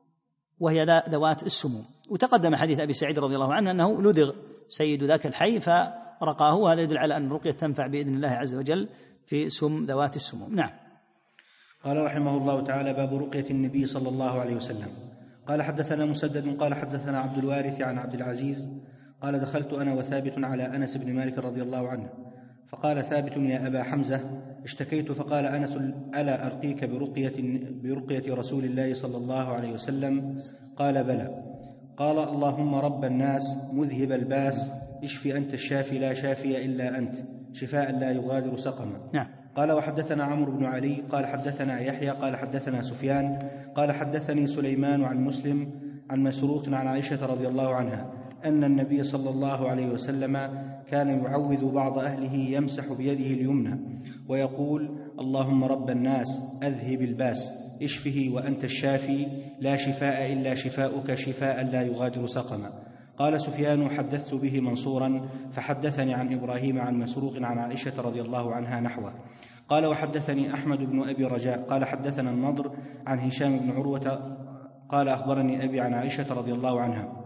S2: وهي ذوات السموم. وتقدم حديث أبي سعيد رضي الله عنه أنه لدغ سيد ذاك الحي فرقاه، وهذا يدل على أن الرقية تنفع بإذن الله عز وجل في سم ذوات السموم. نعم.
S1: قال رحمه الله تعالى: باب رقية النبي صلى الله عليه وسلم. قال حدثنا مسدد قال حدثنا عبد الوارث عن عبد العزيز قال: دخلت أنا وثابت على أنس بن مالك رضي الله عنه، فقال ثابت: يا أبا حمزة، اشتكيت، فقال أنس: ألا أرقيك برقية, برقية رسول الله صلى الله عليه وسلم؟ قال: بلى. قال: اللهم رب الناس مذهب الباس، اشفي أنت الشافي لا شافي إلا أنت، شفاء لا يغادر سقما.
S2: نعم.
S1: قال: وحدثنا عمرو بن علي قال حدثنا يحيى قال حدثنا سفيان قال حدثني سليمان عن مسلم عن مسروق عن عائشة رضي الله عنها أن النبي صلى الله عليه وسلم كان يعوذ بعض أهله يمسح بيده اليمنى ويقول: اللهم رب الناس أذهب الباس، اشفه وأنت الشافي لا شفاء إلا شفاؤك، شفاء لا يغادر سقما. قال سفيان: حدثت به منصورا فحدثني عن إبراهيم عن مسروق عن عائشة رضي الله عنها نحوه. قال: وحدثني أحمد بن أبي رجاء قال حدثنا النضر عن هشام بن عروة قال: أخبرني أبي عن عائشة رضي الله عنها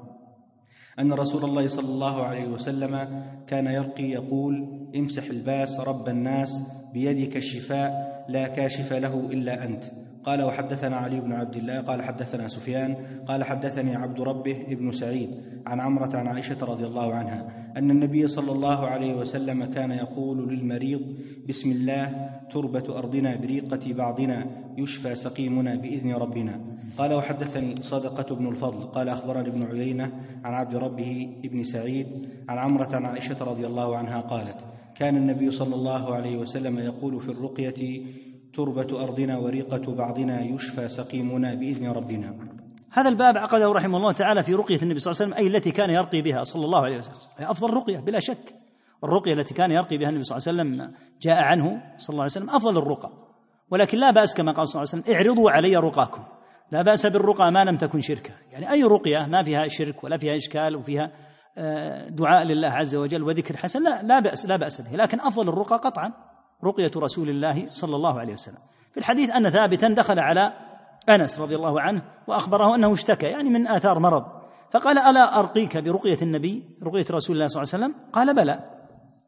S1: أن رسول الله صلى الله عليه وسلم كان يرقي يقول: امسح الباس رب الناس بيدك الشفاء لا كاشف له إلا أنت. قال: وحدثنا علي بن عبد الله قال حدثنا سفيان قال حدثني عبد ربه ابن سعيد عن عمرة عن عائشة رضي الله عنها أن النبي صلى الله عليه وسلم كان يقول للمريض: بسم الله تربة أرضنا بريقة بعضنا، يشفى سقيمنا بإذن ربنا. قال: وحدثني صدقة بن الفضل قال أخبرني ابن عيينة عن عبد ربه ابن سعيد عن عمرة عن عائشة رضي الله عنها قالت: كان النبي صلى الله عليه وسلم يقول في الرقية: تربة أرضنا وريقة بعضنا، يشفى سقيمنا بإذن ربنا.
S2: هذا الباب عقده رحمه الله تعالى في رقية النبي صلى الله عليه وسلم، أي التي كان يرقي بها صلى الله عليه وسلم، هي أفضل رقية بلا شك. الرقية التي كان يرقي بها النبي صلى الله عليه وسلم جاء عنه صلى الله عليه وسلم أفضل الرقى، ولكن لا بأس كما قال صلى الله عليه وسلم: اعرضوا علي رقاكم، لا بأس بالرقى ما لم تكن شركة. يعني أي رقية ما فيها شرك ولا فيها إشكال وفيها دعاء لله عز وجل وذكر حسن، لا, لا بأس لا بأس به، لكن أفضل الرقى قطعا رقية رسول الله صلى الله عليه وسلم. في الحديث أن ثابتا دخل على أنس رضي الله عنه وأخبره أنه اشتكى، يعني من آثار مرض فقال ألا أرقيك برقية النبي رقية رسول الله صلى الله عليه وسلم؟ قال بلى.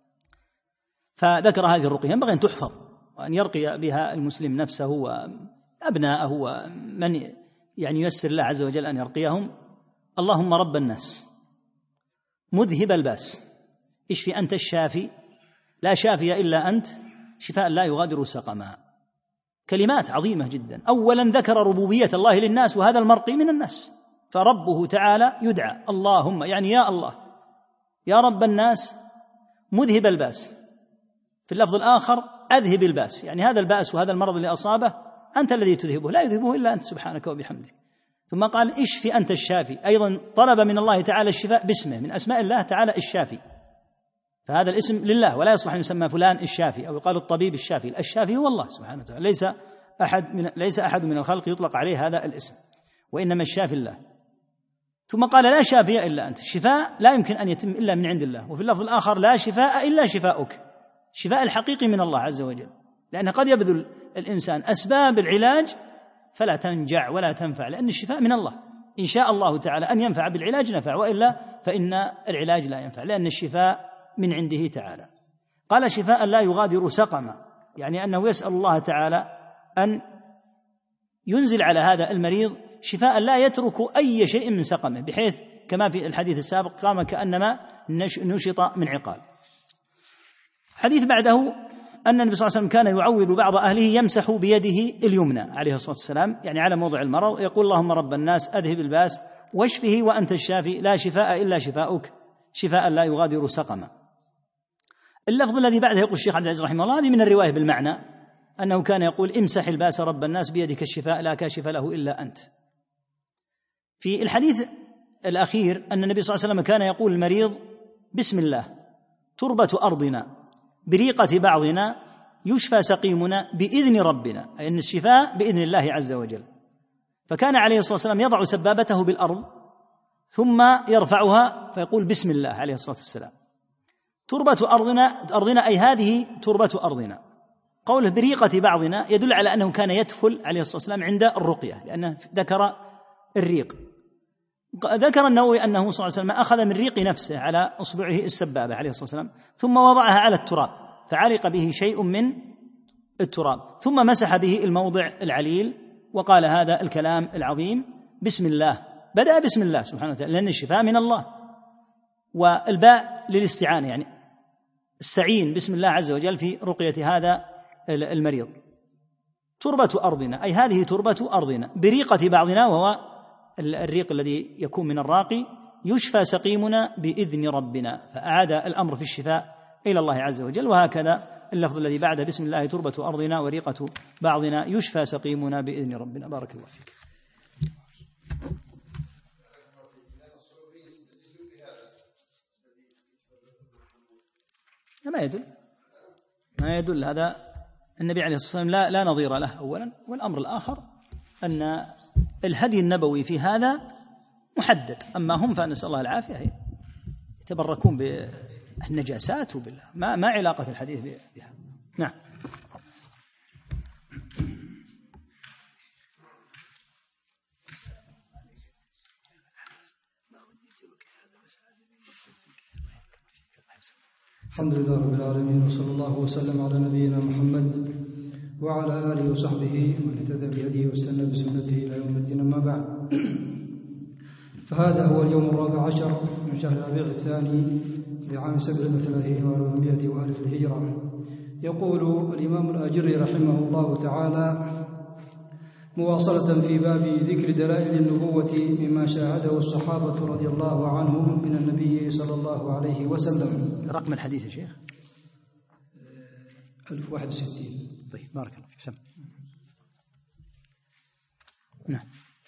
S2: فذكر هذه الرقية ينبغي أن تحفظ وأن يرقي بها المسلم نفسه وأبناءه ومن يعني ييسر الله عز وجل أن يرقيهم. اللهم رب الناس مذهب الباس اشفي أنت الشافي لا شافي إلا أنت شفاء لا يغادر سقما. كلمات عظيمة جدا. أولا ذكر ربوبية الله للناس، وهذا المرقي من الناس، فربه تعالى يدعى اللهم، يعني يا الله يا رب الناس مذهب الباس. في اللفظ الآخر أذهب الباس، يعني هذا الباس وهذا المرض اللي أصابه أنت الذي تذهبه، لا يذهبه إلا أنت سبحانك وبحمدك. ثم قال اشفي أنت الشافي، أيضا طلب من الله تعالى الشفاء باسمه، من أسماء الله تعالى الشافي، فهذا الاسم لله، ولا يصلح أن يسمى فلان الشافي أو يقال الطبيب الشافي. الشافي هو الله سبحانه وتعالى، ليس أحد من ليس أحد من الخلق يطلق عليه هذا الاسم، وإنما الشافي الله. ثم قال لا شافي إلا أنت، الشفاء لا يمكن أن يتم إلا من عند الله. وفي اللفظ الآخر لا شفاء إلا شفاؤك، الشفاء الحقيقي من الله عز وجل، لأن قد يبذل الإنسان أسباب العلاج فلا تنجع ولا تنفع، لأن الشفاء من الله. إن شاء الله تعالى أن ينفع بالعلاج نفع، وإلا فإن العلاج لا ينفع، لأن الشفاء من عنده تعالى. قال شفاء لا يغادر سقما، يعني أنه يسأل الله تعالى أن ينزل على هذا المريض شفاء لا يترك أي شيء من سقمه، بحيث كما في الحديث السابق قام كأنما نشط من عقال. حديث بعده أن النبي صلى الله عليه وسلم كان يعوذ بعض أهله يمسح بيده اليمنى عليه الصلاة والسلام، يعني على موضع المرض، يقول اللهم رب الناس أذهب الباس واشفه وأنت الشافي لا شفاء إلا شفاؤك شفاء لا يغادر سقما. اللفظ الذي بعده يقول الشيخ عبد العزيز رحمه الله، هذه من الرواية بالمعنى، أنه كان يقول امسح الباس رب الناس بيدك الشفاء لا كاشف له إلا أنت. في الحديث الأخير أن النبي صلى الله عليه وسلم كان يقول المريض بسم الله تربة أرضنا بريقة بعضنا يشفى سقيمنا بإذن ربنا، أي أن الشفاء بإذن الله عز وجل. فكان عليه الصلاة والسلام يضع سبابته بالأرض ثم يرفعها فيقول بسم الله عليه الصلاة والسلام. تربة أرضنا أرضنا أي هذه تربة أرضنا. قوله بريقة بعضنا يدل على أنه كان يتفل عليه الصلاة والسلام عند الرقية، لأنه ذكر الريق. ذكر النووي أنه صلى الله عليه وسلم أخذ من ريق نفسه على أصبعه السبابة عليه الصلاة والسلام ثم وضعها على التراب فعلق به شيء من التراب، ثم مسح به الموضع العليل وقال هذا الكلام العظيم بسم الله. بدأ بسم الله سبحانه وتعالى لأن الشفاء من الله، والباء للاستعانة، يعني استعين بسم الله عز وجل في رقية هذا المريض. تربة أرضنا أي هذه تربة أرضنا بريقة بعضنا، وهو الريق الذي يكون من الراقي، يشفى سقيمنا بإذن ربنا، فأعاد الأمر في الشفاء إلى الله عز وجل. وهكذا اللفظ الذي بعد بسم الله تربة أرضنا وريقة بعضنا يشفى سقيمنا بإذن ربنا. بارك الله فيك. ما يدل ما يدل هذا النبي عليه الصلاة والسلام لا, لا نظير له أولا، والأمر الآخر أن الهدي النبوي في هذا محدد، أما هم فنسأل الله العافية يتبركون بالنجاسات وبالله، ما, ما علاقة الحديث بها. نعم.
S3: الحمد لله رب العالمين، وصلى الله وسلم على نبينا محمد وعلى آله وصحبه ومن اهتدى بهديه واستنى بسنته إلى يوم الدين. أما بعد، فهذا هو اليوم الرابع عشر من شهر ربيع الثاني لعام سبع وثلاثين وأربعمائة وألف الهجرة. يقول الإمام الآجري رحمه الله تعالى مواصلة في باب ذكر دلائل النبوة مما شاهده الصحابة رضي الله عنهم من النبي صلى الله عليه وسلم.
S2: رقم الحديث يا شيخ
S3: ألف وواحد وستين.
S2: طيب بارك الله فيك. سم. نعم.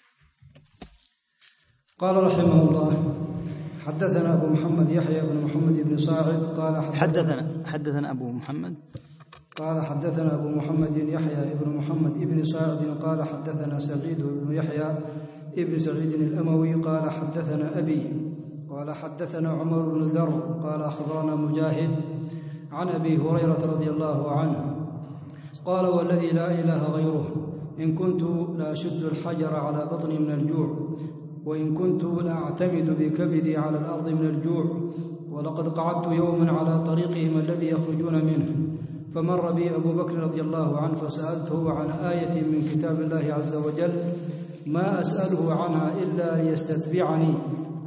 S3: قال رحمه الله حدثنا أبو محمد يحيى بن محمد بن صاعد قال
S2: حدثنا حدثنا أبو محمد
S3: قال حدثنا أبو محمد يحيى بن محمد بن صاعد قال حدثنا سعيد بن يحيى ابن سعيد الأموي قال حدثنا أبي قال حدثنا عمر بن ذر قال أخبرنا مجاهد عن أبي هريرة رضي الله عنه قال والذي لا إله غيره إن كنت لا أشد الحجر على بطني من الجوع وإن كنت لأعتمد بكبدي على الأرض من الجوع، ولقد قعدت يوما على طريقهم الذي يخرجون منه، فمر بي أبو بكر رضي الله عنه فسألته عن آية من كتاب الله عز وجل ما أسأله عنها إلا ليستتبعني،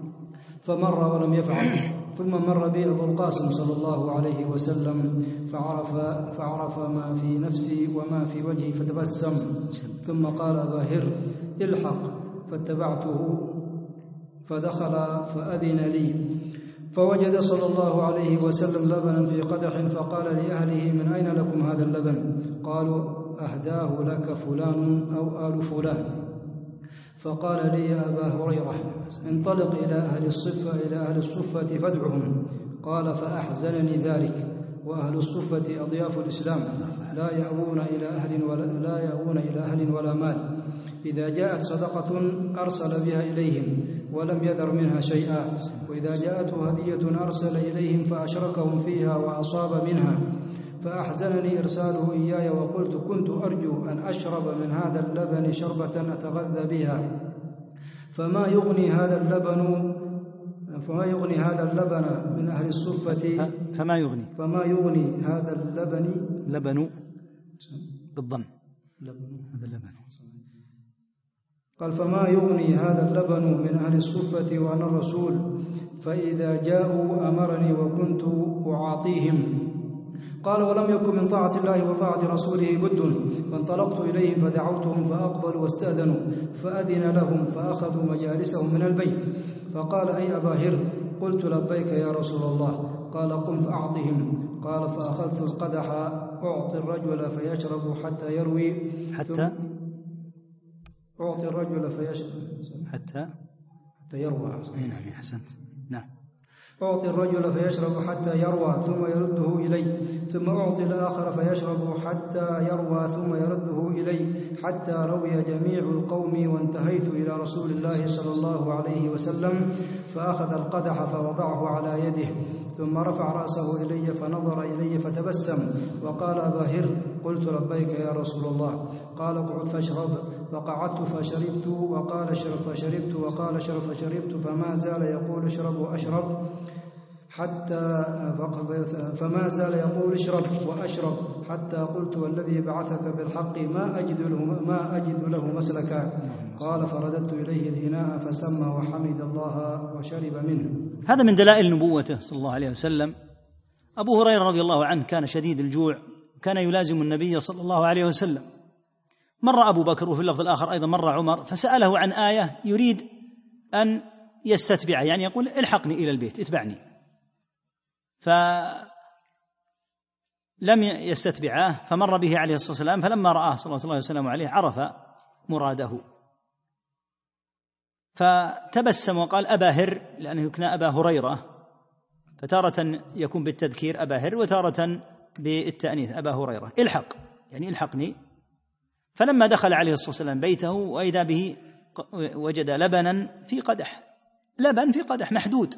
S3: فمر ولم يفعل. ثم مر بي أبو القاسم صلى الله عليه وسلم فعرف, فعرف ما في نفسي وما في وجهي فتبسم، ثم قال أبا هر الحق، فاتبعته فدخل فأذن لي، فوجد صلى الله عليه وسلم لبنا في قدح، فقال لأهله من أين لكم هذا اللبن؟ قالوا أهداه لك فلان أو آل فلان. فقال لي يا أبا هريرة انطلق إلى أهل الصفة إلى أهل الصفة فادعهم. قال فأحزنني ذلك، وأهل الصفة أضياف الإسلام لا يأوون إلى أهل ولا لا يأوون إلى أهل ولا مال، إذا جاءت صدقة أرسل بها إليهم ولم يذر منها شيئا، وإذا جاءته هدية أرسل إليهم فأشركهم فيها وأصاب منها، فأحزنني إرساله إياي، وقلت كنت أرجو أن أشرب من هذا اللبن شربة أتغذى بها، فما يغني هذا اللبن فما يغني هذا اللبن من أهل الصفة
S2: فما يغني
S3: فما يغني هذا اللبن
S2: لبن بالضم هذا اللبن
S3: قال فما يغني هذا اللبن من أهل الصفة وأنا الرسول، فإذا جاءوا أمرني وكنت أعاطيهم. قال ولم يكن من طاعة الله وطاعة رسوله بد، فانطلقت إليهم فدعوتهم فأقبلوا واستأذنوا، فأذن لهم فأخذوا مجالسهم من البيت. فقال أي أبا هر؟ قلت لبيك يا رسول الله. قال قم فأعطهم. قال فأخذت القدح أعطي الرجل فيشرب حتى يروي
S2: حتى
S3: أعطي الرجل فيشرب
S2: حتى
S3: حتى يروى.
S2: نعم أحسنت. نعم.
S3: أعطي الرجل فيشرب حتى يروى ثم يرده إلي، ثم أعطي الآخر فيشرب حتى يروى ثم يرده إلي، حتى روي جميع القوم، وانتهيت إلى رسول الله صلى الله عليه وسلم فأخذ القدح فوضعه على يده، ثم رفع رأسه إلي فنظر إلي فتبسم وقال أبا هر؟ قلت لبيك يا رسول الله. قال اقعد فاشرب. فقعدت فشربت، وقال اشرب فشربت، وقال اشرب فشربت، فما زال يقول اشرب واشرب حتى فما زال يقول اشرب واشرب حتى قلت والذي بعثك بالحق ما اجد له ما اجد له مسلكا. قال فرددت اليه الاناء فسمى وحمد الله وشرب منه.
S2: هذا من دلائل نبوته صلى الله عليه وسلم. ابو هريره رضي الله عنه كان شديد الجوع، كان يلازم النبي صلى الله عليه وسلم. مر أبو بكر، وفي اللفظ الآخر أيضا مر عمر، فسأله عن آية يريد أن يستتبعه، يعني يقول الحقني إلى البيت اتبعني، فلم يستتبعه، فمر به عليه الصلاة والسلام، فلما رآه صلى الله عليه وسلم عليه عرف مراده، فتبسم وقال أبا هر، لأنه يكنى أبا هريرة، فتارة يكون بالتذكير أبا هر وتارة بالتأنيث أبا هريرة، الحق يعني الحقني. فلما دخل عليه الصلاة والسلام بيته وإذا به وجد لبنا في قدح، لبن في قدح محدود،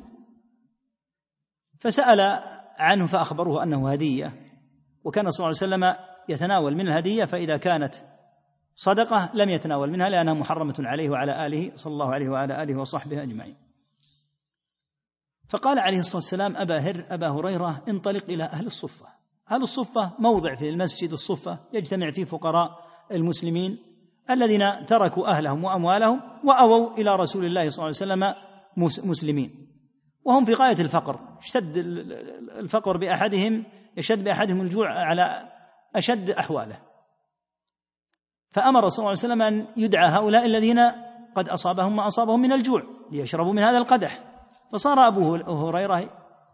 S2: فسأل عنه فأخبروه أنه هدية، وكان صلى الله عليه وسلم يتناول من الهدية، فإذا كانت صدقة لم يتناول منها لأنها محرمة عليه وعلى آله صلى الله عليه وعلى آله وصحبه أجمعين. فقال عليه الصلاة والسلام أبا هر أبا هريرة انطلق إلى أهل الصفة. أهل الصفة موضع في المسجد الصفة يجتمع فيه فقراء المسلمين الذين تركوا أهلهم وأموالهم وأووا إلى رسول الله صلى الله عليه وسلم مسلمين، وهم في غاية الفقر، اشتد الفقر بأحدهم، يشد بأحدهم الجوع على أشد أحواله، فأمر صلى الله عليه وسلم أن يدعى هؤلاء الذين قد أصابهم ما أصابهم من الجوع ليشربوا من هذا القدح. فصار أبو هريرة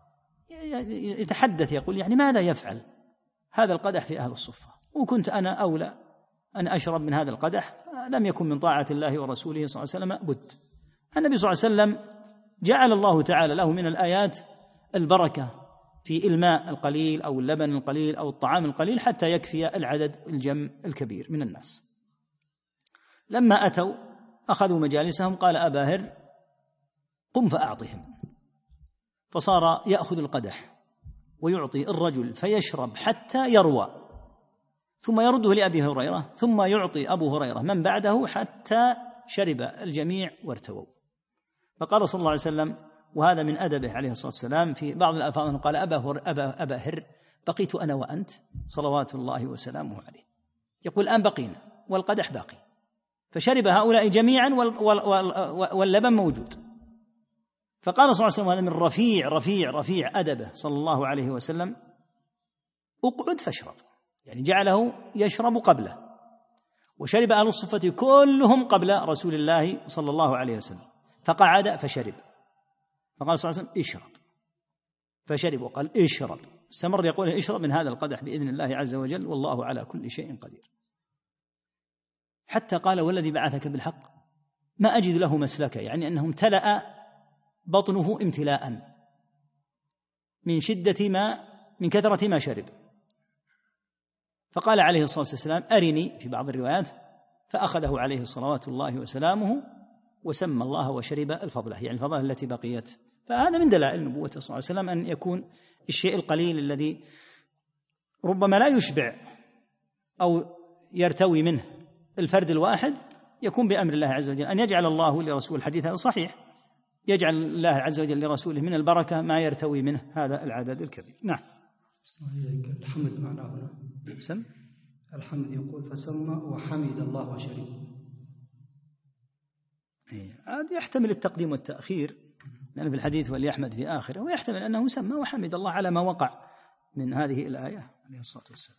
S2: يتحدث يقول يعني ماذا يفعل هذا القدح في أهل الصفة، وكنت أنا أولى أن أشرب من هذا القدح، لم يكن من طاعة الله ورسوله صلى الله عليه وسلم بد. النبي صلى الله عليه وسلم جعل الله تعالى له من الآيات البركة في الماء القليل أو اللبن القليل أو الطعام القليل حتى يكفي العدد الجم الكبير من الناس. لما أتوا أخذوا مجالسهم، قال أبا هر قم فأعطهم، فصار يأخذ القدح ويعطي الرجل فيشرب حتى يروى، ثم يرده لأبي هريرة، ثم يعطي أبو هريرة من بعده حتى شرب الجميع وارتووا. فقال صلى الله عليه وسلم، وهذا من أدبه عليه الصلاة والسلام في بعض الألفاظ أنه قال أبا, هر أبا, أبا هر بقيت أنا وأنت صلوات الله وسلامه عليه. يقول الآن بقينا والقدح باقي، فشرب هؤلاء جميعا واللبن موجود. فقال صلى الله عليه وسلم، هذا من رفيع رفيع رفيع أدبه صلى الله عليه وسلم، اقعد فاشرب، يعني جعله يشرب قبله. وشرب أهل الصفة كلهم قبل رسول الله صلى الله عليه وسلم، فقعد فشرب. فقال صلى الله عليه وسلم اشرب، فشرب، وقال اشرب، استمر يقول اشرب من هذا القدح بإذن الله عز وجل، والله على كل شيء قدير. حتى قال والذي بعثك بالحق ما أجد له مسلكا، يعني أنه امتلأ بطنه امتلاء من شدة ما من كثرة ما شرب. فقال عليه الصلاة والسلام أرني في بعض الروايات، فأخذه عليه صلوات الله وسلامه وسمى الله وشرب الفضلة، يعني الفضلة التي بقيت. فهذا من دلائل نبوته صلى الله عليه وسلم أن يكون الشيء القليل الذي ربما لا يشبع أو يرتوي منه الفرد الواحد يكون بأمر الله عز وجل، أن يجعل الله لرسول الحديث هذا صحيح، يجعل الله عز وجل لرسوله من البركة ما يرتوي منه هذا العدد الكبير. نعم.
S3: الحمد معناه هنا
S2: سم
S3: الحمد يقول فسمى وحمد الله وشرب،
S2: هذا يحتمل التقديم والتأخير لأن في الحديث وليحمد في آخره، ويحتمل أنه سمى وحمد الله على ما وقع من هذه الآية عليه الصلاة والسلام.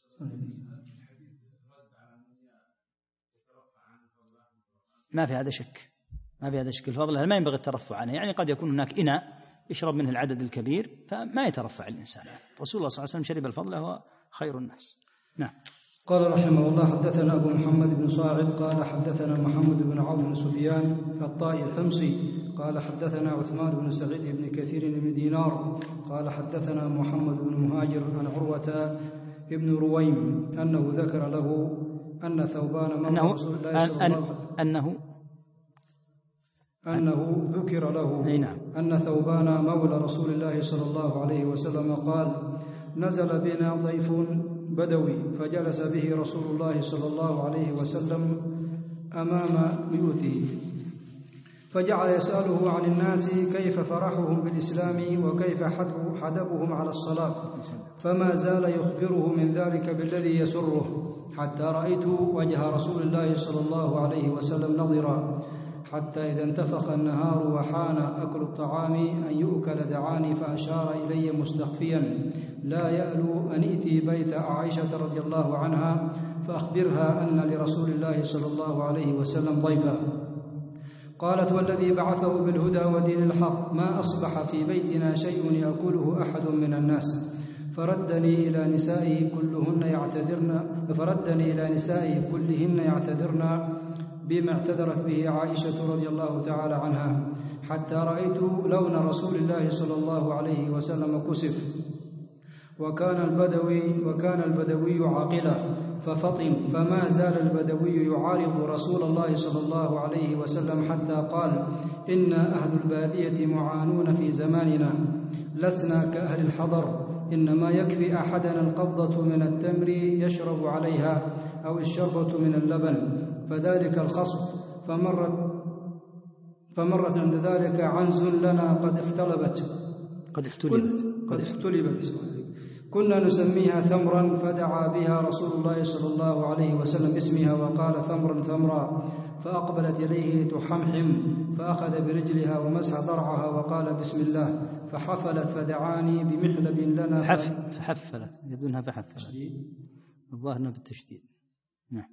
S2: ما في هذا شك، ما في هذا شك، الفضل ما ينبغي الترفع عنه، يعني قد يكون هناك إناء يشرب منه العدد الكبير فما يترفع الإنسان. رسول الله صلى الله عليه وسلم شرب الفضل وهو خير الناس. نعم.
S3: قال رحمه الله حدثنا أبو محمد بن صاعد قال حدثنا محمد بن عوف بن سفيان الطائي الحمصي قال حدثنا عثمان بن سعيد بن كثير بن دينار قال حدثنا محمد بن مهاجر عن عروة بن رويم أنه ذكر له أن ثوبان
S2: أنه
S3: رسول الله صلى الله عليه وسلم
S2: أنه
S3: أنه ذكر له
S2: نعم.
S3: أن ثوبان مولى رسول الله صلى الله عليه وسلم قال نزل بنا ضيف بدوي فجلس به رسول الله صلى الله عليه وسلم أمام بيوته فجعل يسأله عن الناس كيف فرحهم بالإسلام وكيف حدبهم على الصلاة، فما زال يخبره من ذلك بالذي يسره حتى رأيت وجه رسول الله صلى الله عليه وسلم نظرا، حتى إذا انتفخ النهار وحان أكل الطعام أن يؤكل دعاني فأشار إلي مستخفيا لا يألو أن ائتي بيت عائشة رضي الله عنها فأخبرها أن لرسول الله صلى الله عليه وسلم ضيفا. قالت والذي بعثه بالهدى ودين الحق ما أصبح في بيتنا شيء يأكله أحد من الناس، فردني إلى نسائه كلهن يعتذرن فردني إلى نسائه كلهن يعتذرن بما اعتذرت به عائشة رضي الله تعالى عنها، حتى رأيت لون رسول الله صلى الله عليه وسلم كسف، وكان البدوي وكان البدوي عاقلا ففطن، فما زال البدوي يعارض رسول الله صلى الله عليه وسلم حتى قال إن أهل البادية معانون في زماننا لسنا كأهل الحضر، إنما يكفي أحدنا القبضة من التمر يشرب عليها أو الشربة من اللبن، فذلك الخصب. فمرت فمرت عند ذلك عنز لنا قد احتلبت
S2: قد احتلبت
S3: قد احتلبت كنا نسميها ثمرا، فدعا بها رسول الله صلى الله عليه وسلم باسمها وقال ثمرا ثمرا، فأقبلت إليه تحمحم فأخذ برجلها ومسح ضرعها وقال بسم الله، فحفلت فدعاني بمحلب لنا
S2: حف فحفلت يبدو أنها فحفلت الظاهر بالتشديد. نعم.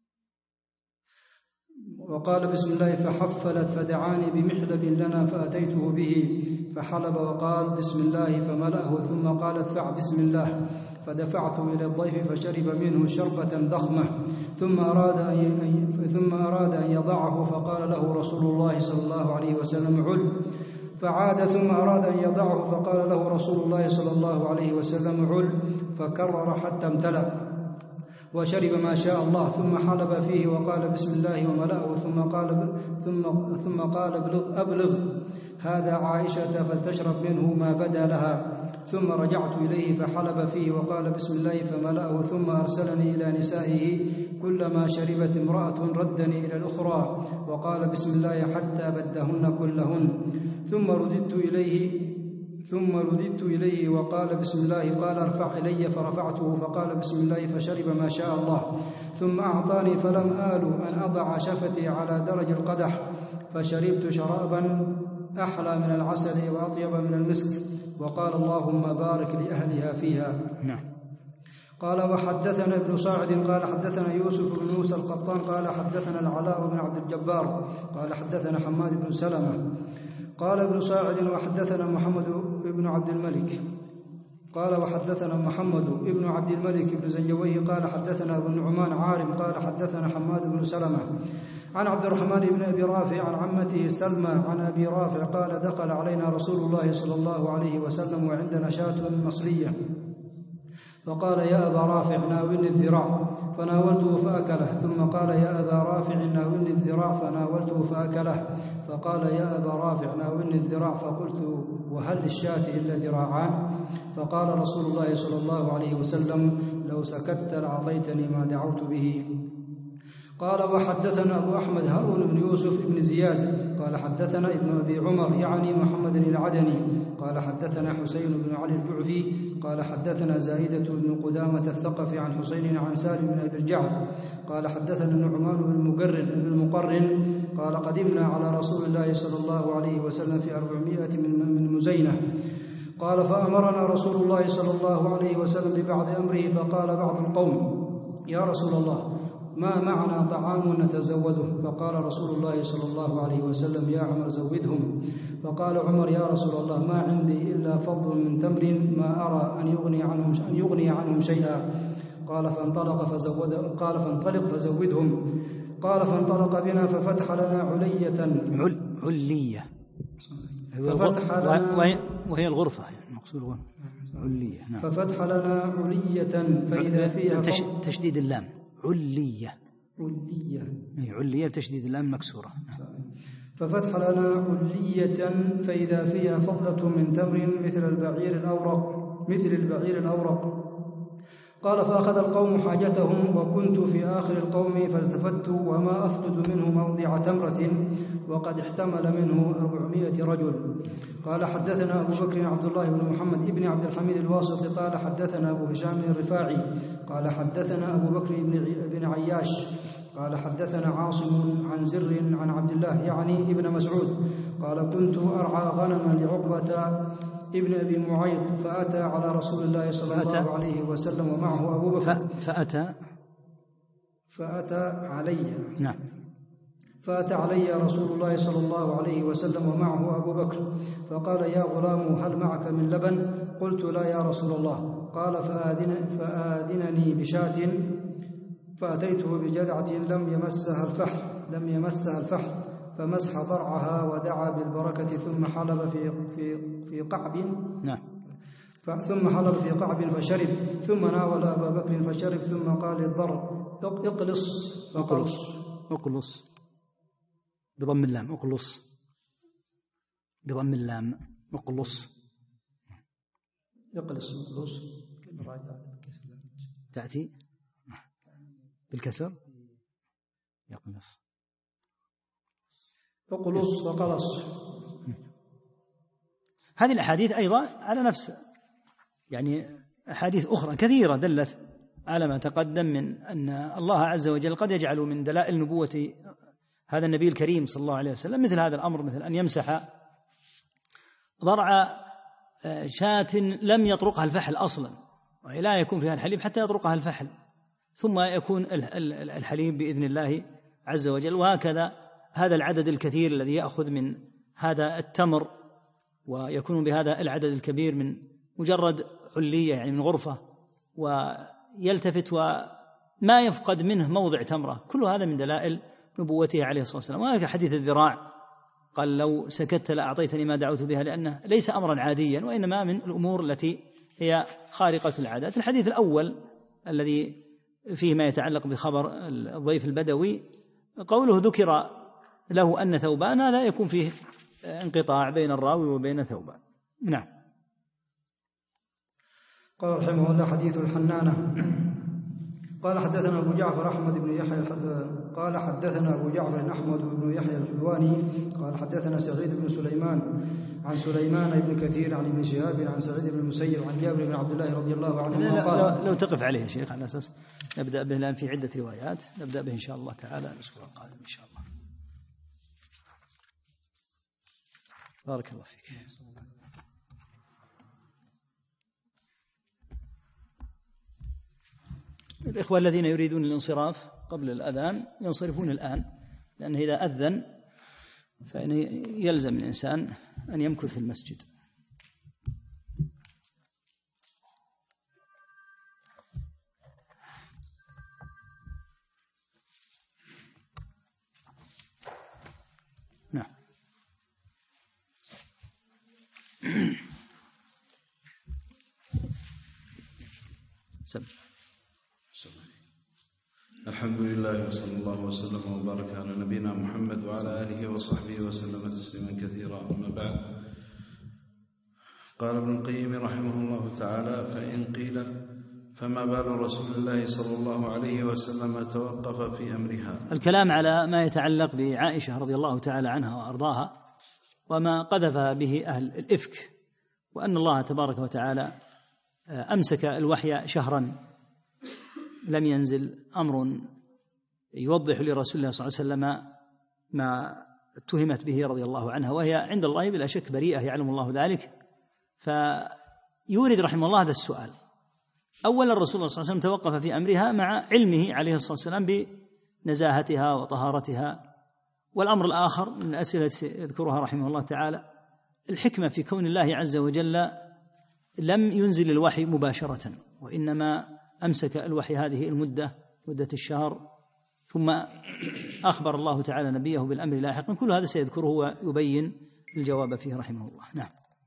S3: وقال بسم الله فحفلت فدعاني بمحلب لنا فأتيته به فحلب وقال بسم الله فملأه، ثم قال ادفع بسم الله، فدفعته إلى الضيف فشرب منه شربة ضخمة، ثم أراد أن ثم أراد أن يضعه فقال له رسول الله صلى الله عليه وسلم عل، فعاد ثم أراد أن يضعه فقال له رسول الله صلى الله عليه وسلم عل، فكرر حتى امتلأ وشرب ما شاء الله، ثم حلب فيه وقال بسم الله وملأه، ثم قال ثم ثم قال أبلغ, أبلغ هذا عائشة فلتشرب منه ما بدا لها، ثم رجعت إليه فحلب فيه وقال بسم الله فملأه، ثم أرسلني إلى نسائه كلما شربت امرأة ردني إلى الأخرى وقال بسم الله حتى بدهن كلهن. ثم رددت إليه ثم رددت إليه وقال بسم الله، قال ارفع إلي فرفعته فقال بسم الله فشرب ما شاء الله. ثم أعطاني فلم آل أن أضع شفتي على درج القدح فشربت شرابا أحلى من العسل وأطيب من المسك، وقال اللهم بارك لأهلها فيها.
S2: نعم.
S3: قال وحدثنا ابن صاعد قال حدثنا يوسف بن موسى القطان قال حدثنا العلاء بن عبد الجبار قال حدثنا حماد بن سلمة قال ابن صاعد وحدثنا محمد بن عبد الملك قال وحدثنا محمد بن عبد الملك بن زنجويه قال حدثنا ابن نعمان عارم قال حدثنا حماد بن سلمة عن عبد الرحمن بن أبي رافع عن عمته سلمى عن أبي رافع قال دخل علينا رسول الله صلى الله عليه وسلم وعندنا شاة مصلية فقال يا أبا رافع ناولني الذراع فناولته فأكله، ثم قال يا أبا رافع ناولني الذراع فناولته فأكله، فقال يا أبا رافع ناولني الذراع فقلت وهل للشاة إلا ذراعان؟ فقال رسول الله صلى الله عليه وسلم لو سكت لأعطيتني ما دعوت به. قال وحدثنا أبو أحمد هارون بن يوسف بن زياد قال حدثنا ابن أبي عمر يعني محمد العدني قال حدثنا حسين بن علي الجعفي قال حدثنا زائدة بن قدامة الثقفي عن حسين عن سالم بن أبي الجعد قال حدثنا النعمان بن مقرن بن المقرن قال قدمنا على رسول الله صلى الله عليه وسلم في أربعمائة من مزينة قال فأمرنا رسول الله صلى الله عليه وسلم ببعض أمره فقال بعض القوم يا رسول الله ما معنا طعام نتزوده؟ فقال رسول الله صلى الله عليه وسلم يا عمر زودهم. فقال عمر يا رسول الله ما عندي إلا فضل من تمر ما أرى أن يغني عنهم أن يغني عنهم شيئا. قال فانطلق فزود قال فانطلق فزودهم. قال فانطلق بنا ففتح لنا علية
S2: عل علية
S3: ففتح لنا
S2: وهي الغرفة يعني مقصود الغرفة علية. نعم.
S3: ففتح لنا علية فإذا فيها
S2: تش... تشديد اللام علية
S3: علية
S2: أي علية تشديد اللام مكسورة.
S3: ففتح لنا علية فإذا فيها فضلة من تمر مثل البعير الأورق مثل البعير الأورق. قال فأخذ القوم حاجتهم وكنت في آخر القوم فالتفت وما أفقد منه موضع تمرة وقد احتمل منه أربعمائة رجل. قال حدثنا أبو بكر عبد الله بن محمد بن عبد الحميد الواسطي قال حدثنا أبو هشام الرفاعي قال حدثنا أبو بكر بن عياش قال حدثنا عاصم عن زر عن عبد الله يعني ابن مسعود قال كنت أرعى غنما لعقبة ابن أبي معيط فأتى على رسول الله صلى الله عليه وسلم ومعه أبو بكر
S2: فأتى
S3: فأتى علي
S2: نعم
S3: فأتى علي رسول الله صلى الله عليه وسلم ومعه أبو بكر فقال يا غلام هل معك من لبن؟ قلت لا يا رسول الله. قال فآذن فآذنني بشاة فأتيته بجذعة لم يمسها الفحل لم يمسها الفحل فمسح ضرعها ودعا بالبركة ثم حلب في في في قعب
S2: نعم
S3: ثم حلب في قعب فشرب ثم ناول أبا بكر فشرب ثم قال للضر اقلص
S2: اقلص اقلص بضم اللام اقلص بضم اللام اقلص
S3: اقلص اقلص
S2: تأتي بالكسر يقلص
S3: اقلص وقلص.
S2: هذه الأحاديث أيضا على نفس يعني أحاديث أخرى كثيرة دلت على ما تقدم من أن الله عز وجل قد يجعل من دلائل نبوة هذا النبي الكريم صلى الله عليه وسلم مثل هذا الأمر، مثل أن يمسح ضرع شاة لم يطرقها الفحل أصلا وهي لا يكون فيها الحليب حتى يطرقها الفحل ثم يكون الحليب بإذن الله عز وجل. وهكذا هذا العدد الكثير الذي يأخذ من هذا التمر ويكون بهذا العدد الكبير من مجرد علية يعني من غرفة ويلتفت وما يفقد منه موضع تمرة، كل هذا من دلائل نبوته عليه الصلاة والسلام. وهذا حديث الذراع قال لو سكت لأعطيتني ما دعوت بها لأنه ليس أمرا عاديا وإنما من الأمور التي هي خارقة العادات. الحديث الأول الذي فيه ما يتعلق بخبر الضيف البدوي قوله ذكر له أن ثوبان، هذا يكون فيه انقطاع بين الراوي وبين ثوبان. نعم.
S3: قال رحمه الله حديث الحنانة. قال حدثنا أبو جعفر أحمد بن يحيى قال حدثنا أبو جعفر أحمد بن يحيى الحلواني قال حدثنا سعيد بن سليمان عن سليمان بن كثير عن ابن شهاب عن سعيد بن المسيب عن جابر بن عبد الله رضي الله عنه قال.
S2: لو تقف عليه يا شيخ على أساس نبدأ به الآن في عدة روايات، نبدأ به إن شاء الله تعالى الأسبوع القادم إن شاء الله. بارك الله فيك. الإخوة الذين يريدون الانصراف قبل الأذان ينصرفون الآن، لأنه إذا أذن فإن يلزم الإنسان أن يمكث في المسجد. نعم. سم.
S4: الحمد لله وصلى الله وسلم وبارك على نبينا محمد وعلى آله وصحبه وسلم تسليما كثيرا. أما بعد، قال ابن القيم رحمه الله تعالى: فإن قيل فما بال رسول الله صلى الله عليه وسلم توقف في أمرها.
S2: الكلام على ما يتعلق بعائشة رضي الله تعالى عنها وأرضاها وما قذف به أهل الإفك، وأن الله تبارك وتعالى أمسك الوحي شهرا لم ينزل أمر يوضح لرسول الله صلى الله عليه وسلم ما اتهمت به رضي الله عنها، وهي عند الله بلا شك بريئة يعلم الله ذلك. فيورد رحمه الله هذا السؤال. أولا الرسول صلى الله عليه وسلم توقف في أمرها مع علمه عليه الصلاة والسلام بنزاهتها وطهارتها. والأمر الآخر من الأسئلة يذكرها رحمه الله تعالى الحكمة في كون الله عز وجل لم ينزل الوحي مباشرة، وإنما أمسك الوحي هذه المدة مدة الشهر، ثم أخبر الله تعالى نبيه بالأمر لاحقا. كل هذا سيذكره ويبين الجواب فيه رحمه الله. نعم.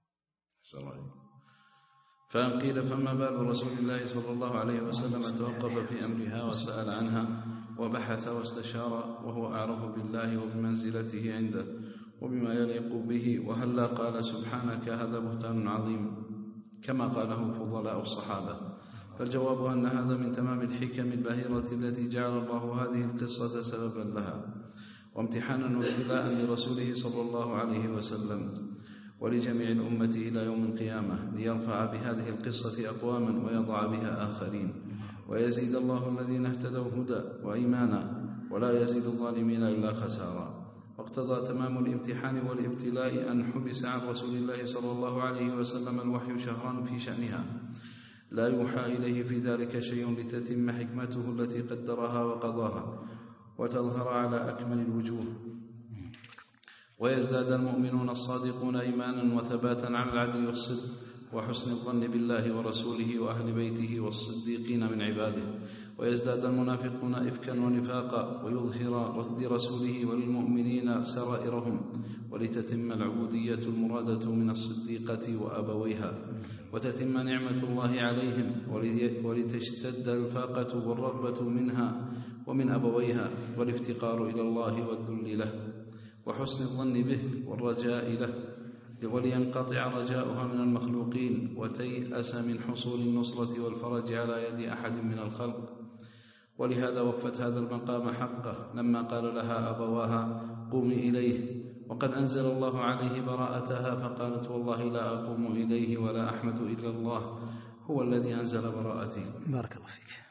S4: فإن قيل فما بال رسول الله صلى الله عليه وسلم توقف في أمرها وسأل عنها وبحث واستشار وهو أعرف بالله وبمنزلته عنده وبما يليق به، وهلا قال سبحانك هذا بهتان عظيم كما قاله فضلاء الصحابة. فالجواب أن هذا من تمام الحكم الباهرة التي جعل الله هذه القصة سببا لها وامتحانا وابتلاء لرسوله صلى الله عليه وسلم ولجميع الأمة إلى يوم القيامة، ليرفع بهذه القصة أقواما ويضع بها آخرين، ويزيد الله الذين اهتدوا هدى وإيمانا ولا يزيد الظالمين إلا خسارا. واقتضى تمام الامتحان والابتلاء أن حبس عن رسول الله صلى الله عليه وسلم الوحي شهرا في شأنها، لا يوحى إليه في ذلك شيء لتتم حكمته التي قدرها وقضاها وتظهر على أكمل الوجوه، ويزداد المؤمنون الصادقون إيمانا وثباتا على العدل والصدق وحسن الظن بالله ورسوله وأهل بيته والصديقين من عباده، ويزداد المنافقون إفكا ونفاقا ويظهر لرسوله وللمؤمنين سرائرهم، ولتتم العبودية المرادة من الصديقة وأبويها، وتتم نعمة الله عليهم، ولتشتد الفاقة والرغبة منها ومن أبويها، والافتقار إلى الله والذل له وحسن الظن به والرجاء له، ولينقطع رجاؤها من المخلوقين وتيأس من حصول النصرة والفرج على يد أحد من الخلق. ولهذا وفت هذا المقام حقه لما قال لها أبواها قومي إليه، وقد أنزل الله عليه براءتها فقالت والله لا أقوم إليه ولا أحمد إلا الله هو الذي أنزل براءتي.
S2: بارك الله فيك.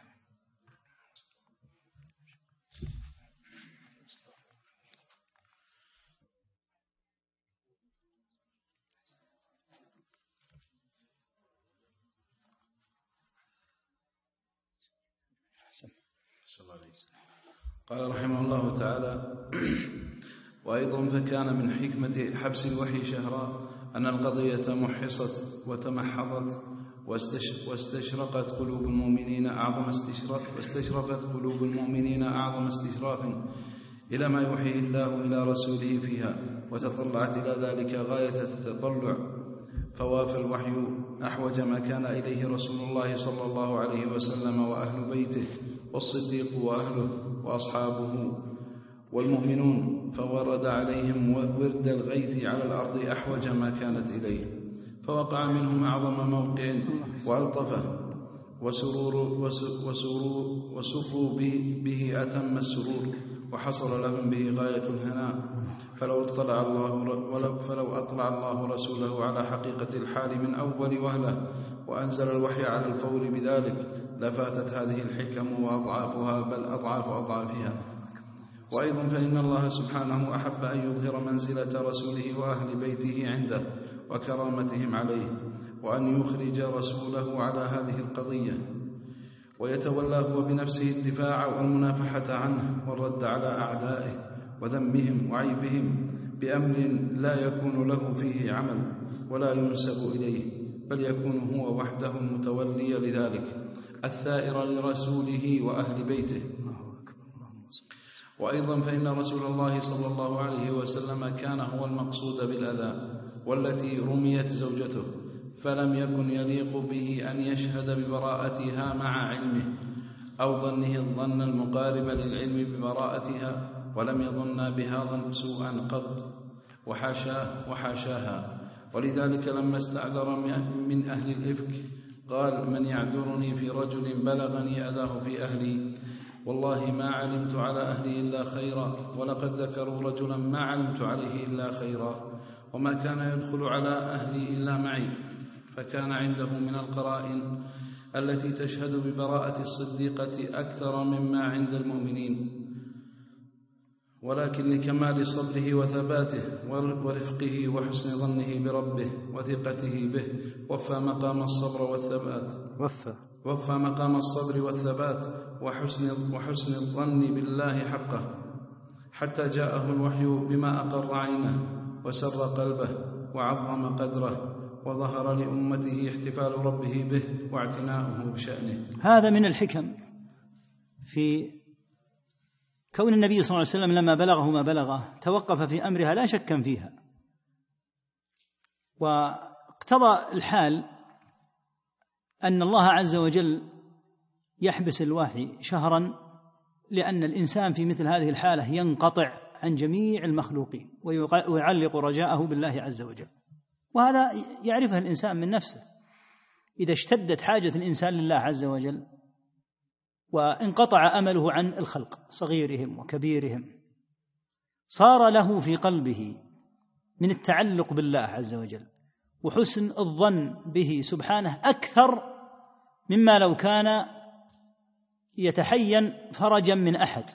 S4: قال رحمه الله تعالى: وأيضا فكان من حكمة حبس الوحي شهرا أن القضية محصت وتمحضت واستشرقت قلوب المؤمنين أعظم استشراف واستشرفت قلوب المؤمنين أعظم استشراف إلى ما يوحيه الله إلى رسوله فيها، وتطلعت إلى ذلك غاية التطلع، فوافى الوحي أحوج ما كان إليه رسول الله صلى الله عليه وسلم وأهل بيته والصديق وأهله وأصحابه والمؤمنون، فورد عليهم ورد الغيث على الأرض أحوج ما كانت إليه، فوقع منهم أعظم موقع وألطفه، وسرور وسرور وسروا به, به أتم السرور، وحصل لهم به غاية الهناء. فلو اطلع الله فلو أطلع الله رسوله على حقيقة الحال من أول وهلة وأنزل الوحي على الفور بذلك لفاتت هذه الحكم وأضعافها، بل أضعاف أضعافها. وأيضا فإن الله سبحانه أحب أن يظهر منزلة رسوله وأهل بيته عنده وكرامتهم عليه، وأن يخرج رسوله على هذه القضية ويتولى هو بنفسه الدفاع والمنافحة عنه والرد على أعدائه وذمهم وعيبهم بأمر لا يكون له فيه عمل ولا ينسب إليه، بل يكون هو وحده المتولي لذلك الثائر لرسوله وأهل بيته. وأيضا فإن رسول الله صلى الله عليه وسلم كان هو المقصود بالأذى والتي رميت زوجته، فلم يكن يليق به أن يشهد ببراءتها مع علمه أو ظنه الظن المقارب للعلم ببراءتها، ولم يظن بها سوءا قط وحاشا وحاشاها. ولذلك لما استعذر من أهل الإفك قال: من يعذرني في رجل بلغني أذاه في أهلي؟ والله ما علمت على أهلي إلا خيرا، ولقد ذكروا رجلا ما علمت عليه إلا خيرا، وما كان يدخل على أهلي إلا معي. فكان عنده من القرائن التي تشهد ببراءة الصديقة أكثر مما عند المؤمنين، ولكن لكمال صبره وثباته ورفقه وحسن ظنه بربه وثقته به وفى مقام الصبر والثبات
S2: وفى
S4: وفى مقام الصبر والثبات وحسن وحسن الظن بالله حقه، حتى جاءه الوحي بما أقر عينه وسر قلبه وعظم قدره، وظهر لأمته احتفال ربه به واعتناؤه بشأنه.
S2: هذا من الحكم في كون النبي صلى الله عليه وسلم لما بلغه ما بلغه توقف في أمرها لا شكا فيها، واقتضى الحال أن الله عز وجل يحبس الوحي شهرا، لأن الإنسان في مثل هذه الحالة ينقطع عن جميع المخلوقين ويعلق رجاءه بالله عز وجل، وهذا يعرفه الإنسان من نفسه. إذا اشتدت حاجة الإنسان لله عز وجل وانقطع أمله عن الخلق صغيرهم وكبيرهم، صار له في قلبه من التعلق بالله عز وجل وحسن الظن به سبحانه أكثر مما لو كان يتحين فرجا من أحد.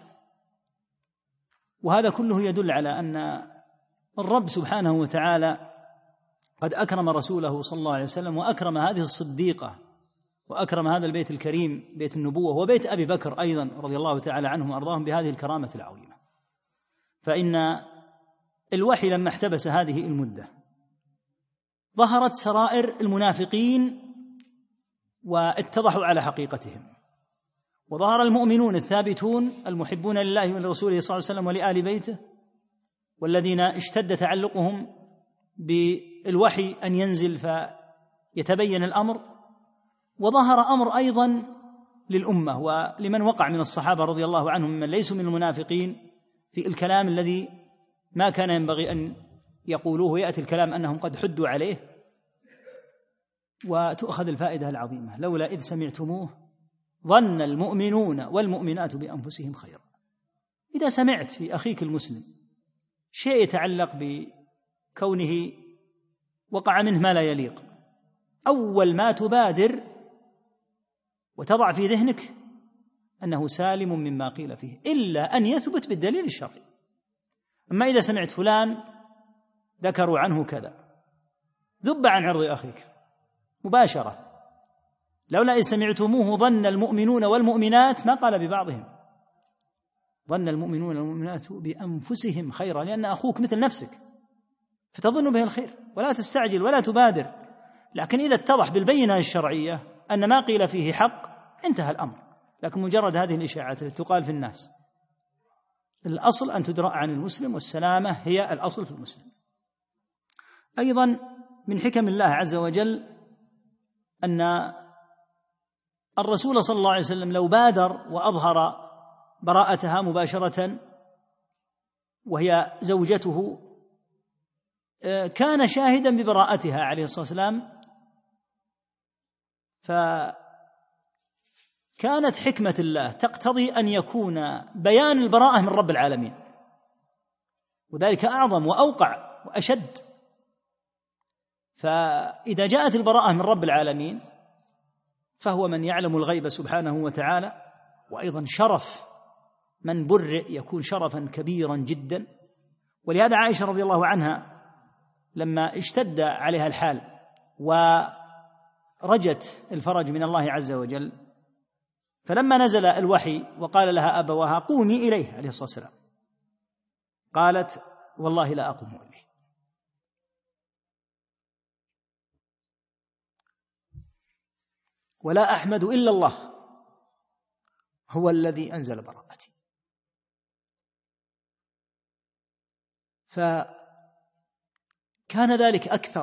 S2: وهذا كله يدل على أن الرب سبحانه وتعالى قد أكرم رسوله صلى الله عليه وسلم وأكرم هذه الصديقة وأكرم هذا البيت الكريم بيت النبوة وبيت أبي بكر أيضا رضي الله تعالى عنهم وأرضاهم بهذه الكرامة العظيمة. فإن الوحي لما احتبس هذه المدة ظهرت سرائر المنافقين واتضحوا على حقيقتهم، وظهر المؤمنون الثابتون المحبون لله ولرسوله صلى الله عليه وسلم ولآل بيته، والذين اشتد تعلقهم بالوحي أن ينزل فيتبين الأمر. وظهر أمر أيضا للأمة ولمن وقع من الصحابة رضي الله عنهم ممن ليسوا من المنافقين في الكلام الذي ما كان ينبغي أن يقولوه، يأتي الكلام أنهم قد حدوا عليه، وتؤخذ الفائدة العظيمة: لولا إذ سمعتموه ظن المؤمنون والمؤمنات بأنفسهم خيرا. إذا سمعت في أخيك المسلم شيء يتعلق بكونه وقع منه ما لا يليق، أول ما تبادر وتضع في ذهنك أنه سالم مما قيل فيه، إلا أن يثبت بالدليل الشرعي. أما إذا سمعت فلان ذكروا عنه كذا، ذب عن عرض أخيك مباشرة. لولا إذ سمعتموه ظن المؤمنون والمؤمنات، ما قال ببعضهم، ظن المؤمنون والمؤمنات بأنفسهم خيرا، لأن أخوك مثل نفسك فتظن به الخير ولا تستعجل ولا تبادر. لكن إذا اتضح بالبينة الشرعية أن ما قيل فيه حق انتهى الأمر. لكن مجرد هذه الإشاعات التي تقال في الناس، الأصل أن تدرأ عن المسلم، والسلامة هي الأصل في المسلم. أيضا من حكم الله عز وجل أن الرسول صلى الله عليه وسلم لو بادر وأظهر براءتها مباشرة وهي زوجته كان شاهدا ببراءتها عليه الصلاة والسلام، كانت حكمة الله تقتضي أن يكون بيان البراءة من رب العالمين، وذلك أعظم وأوقع وأشد. فإذا جاءت البراءة من رب العالمين فهو من يعلم الغيب سبحانه وتعالى، وأيضا شرف من برئ يكون شرفا كبيرا جدا. ولهذا عائشة رضي الله عنها لما اشتد عليها الحال ورجت الفرج من الله عز وجل، فلما نزل الوحي وقال لها أبواها قومي إليه عليه الصلاة والسلام، قالت والله لا أقوم إليه. ولا أحمد إلا الله هو الذي أنزل براءتي. فكان ذلك أكثر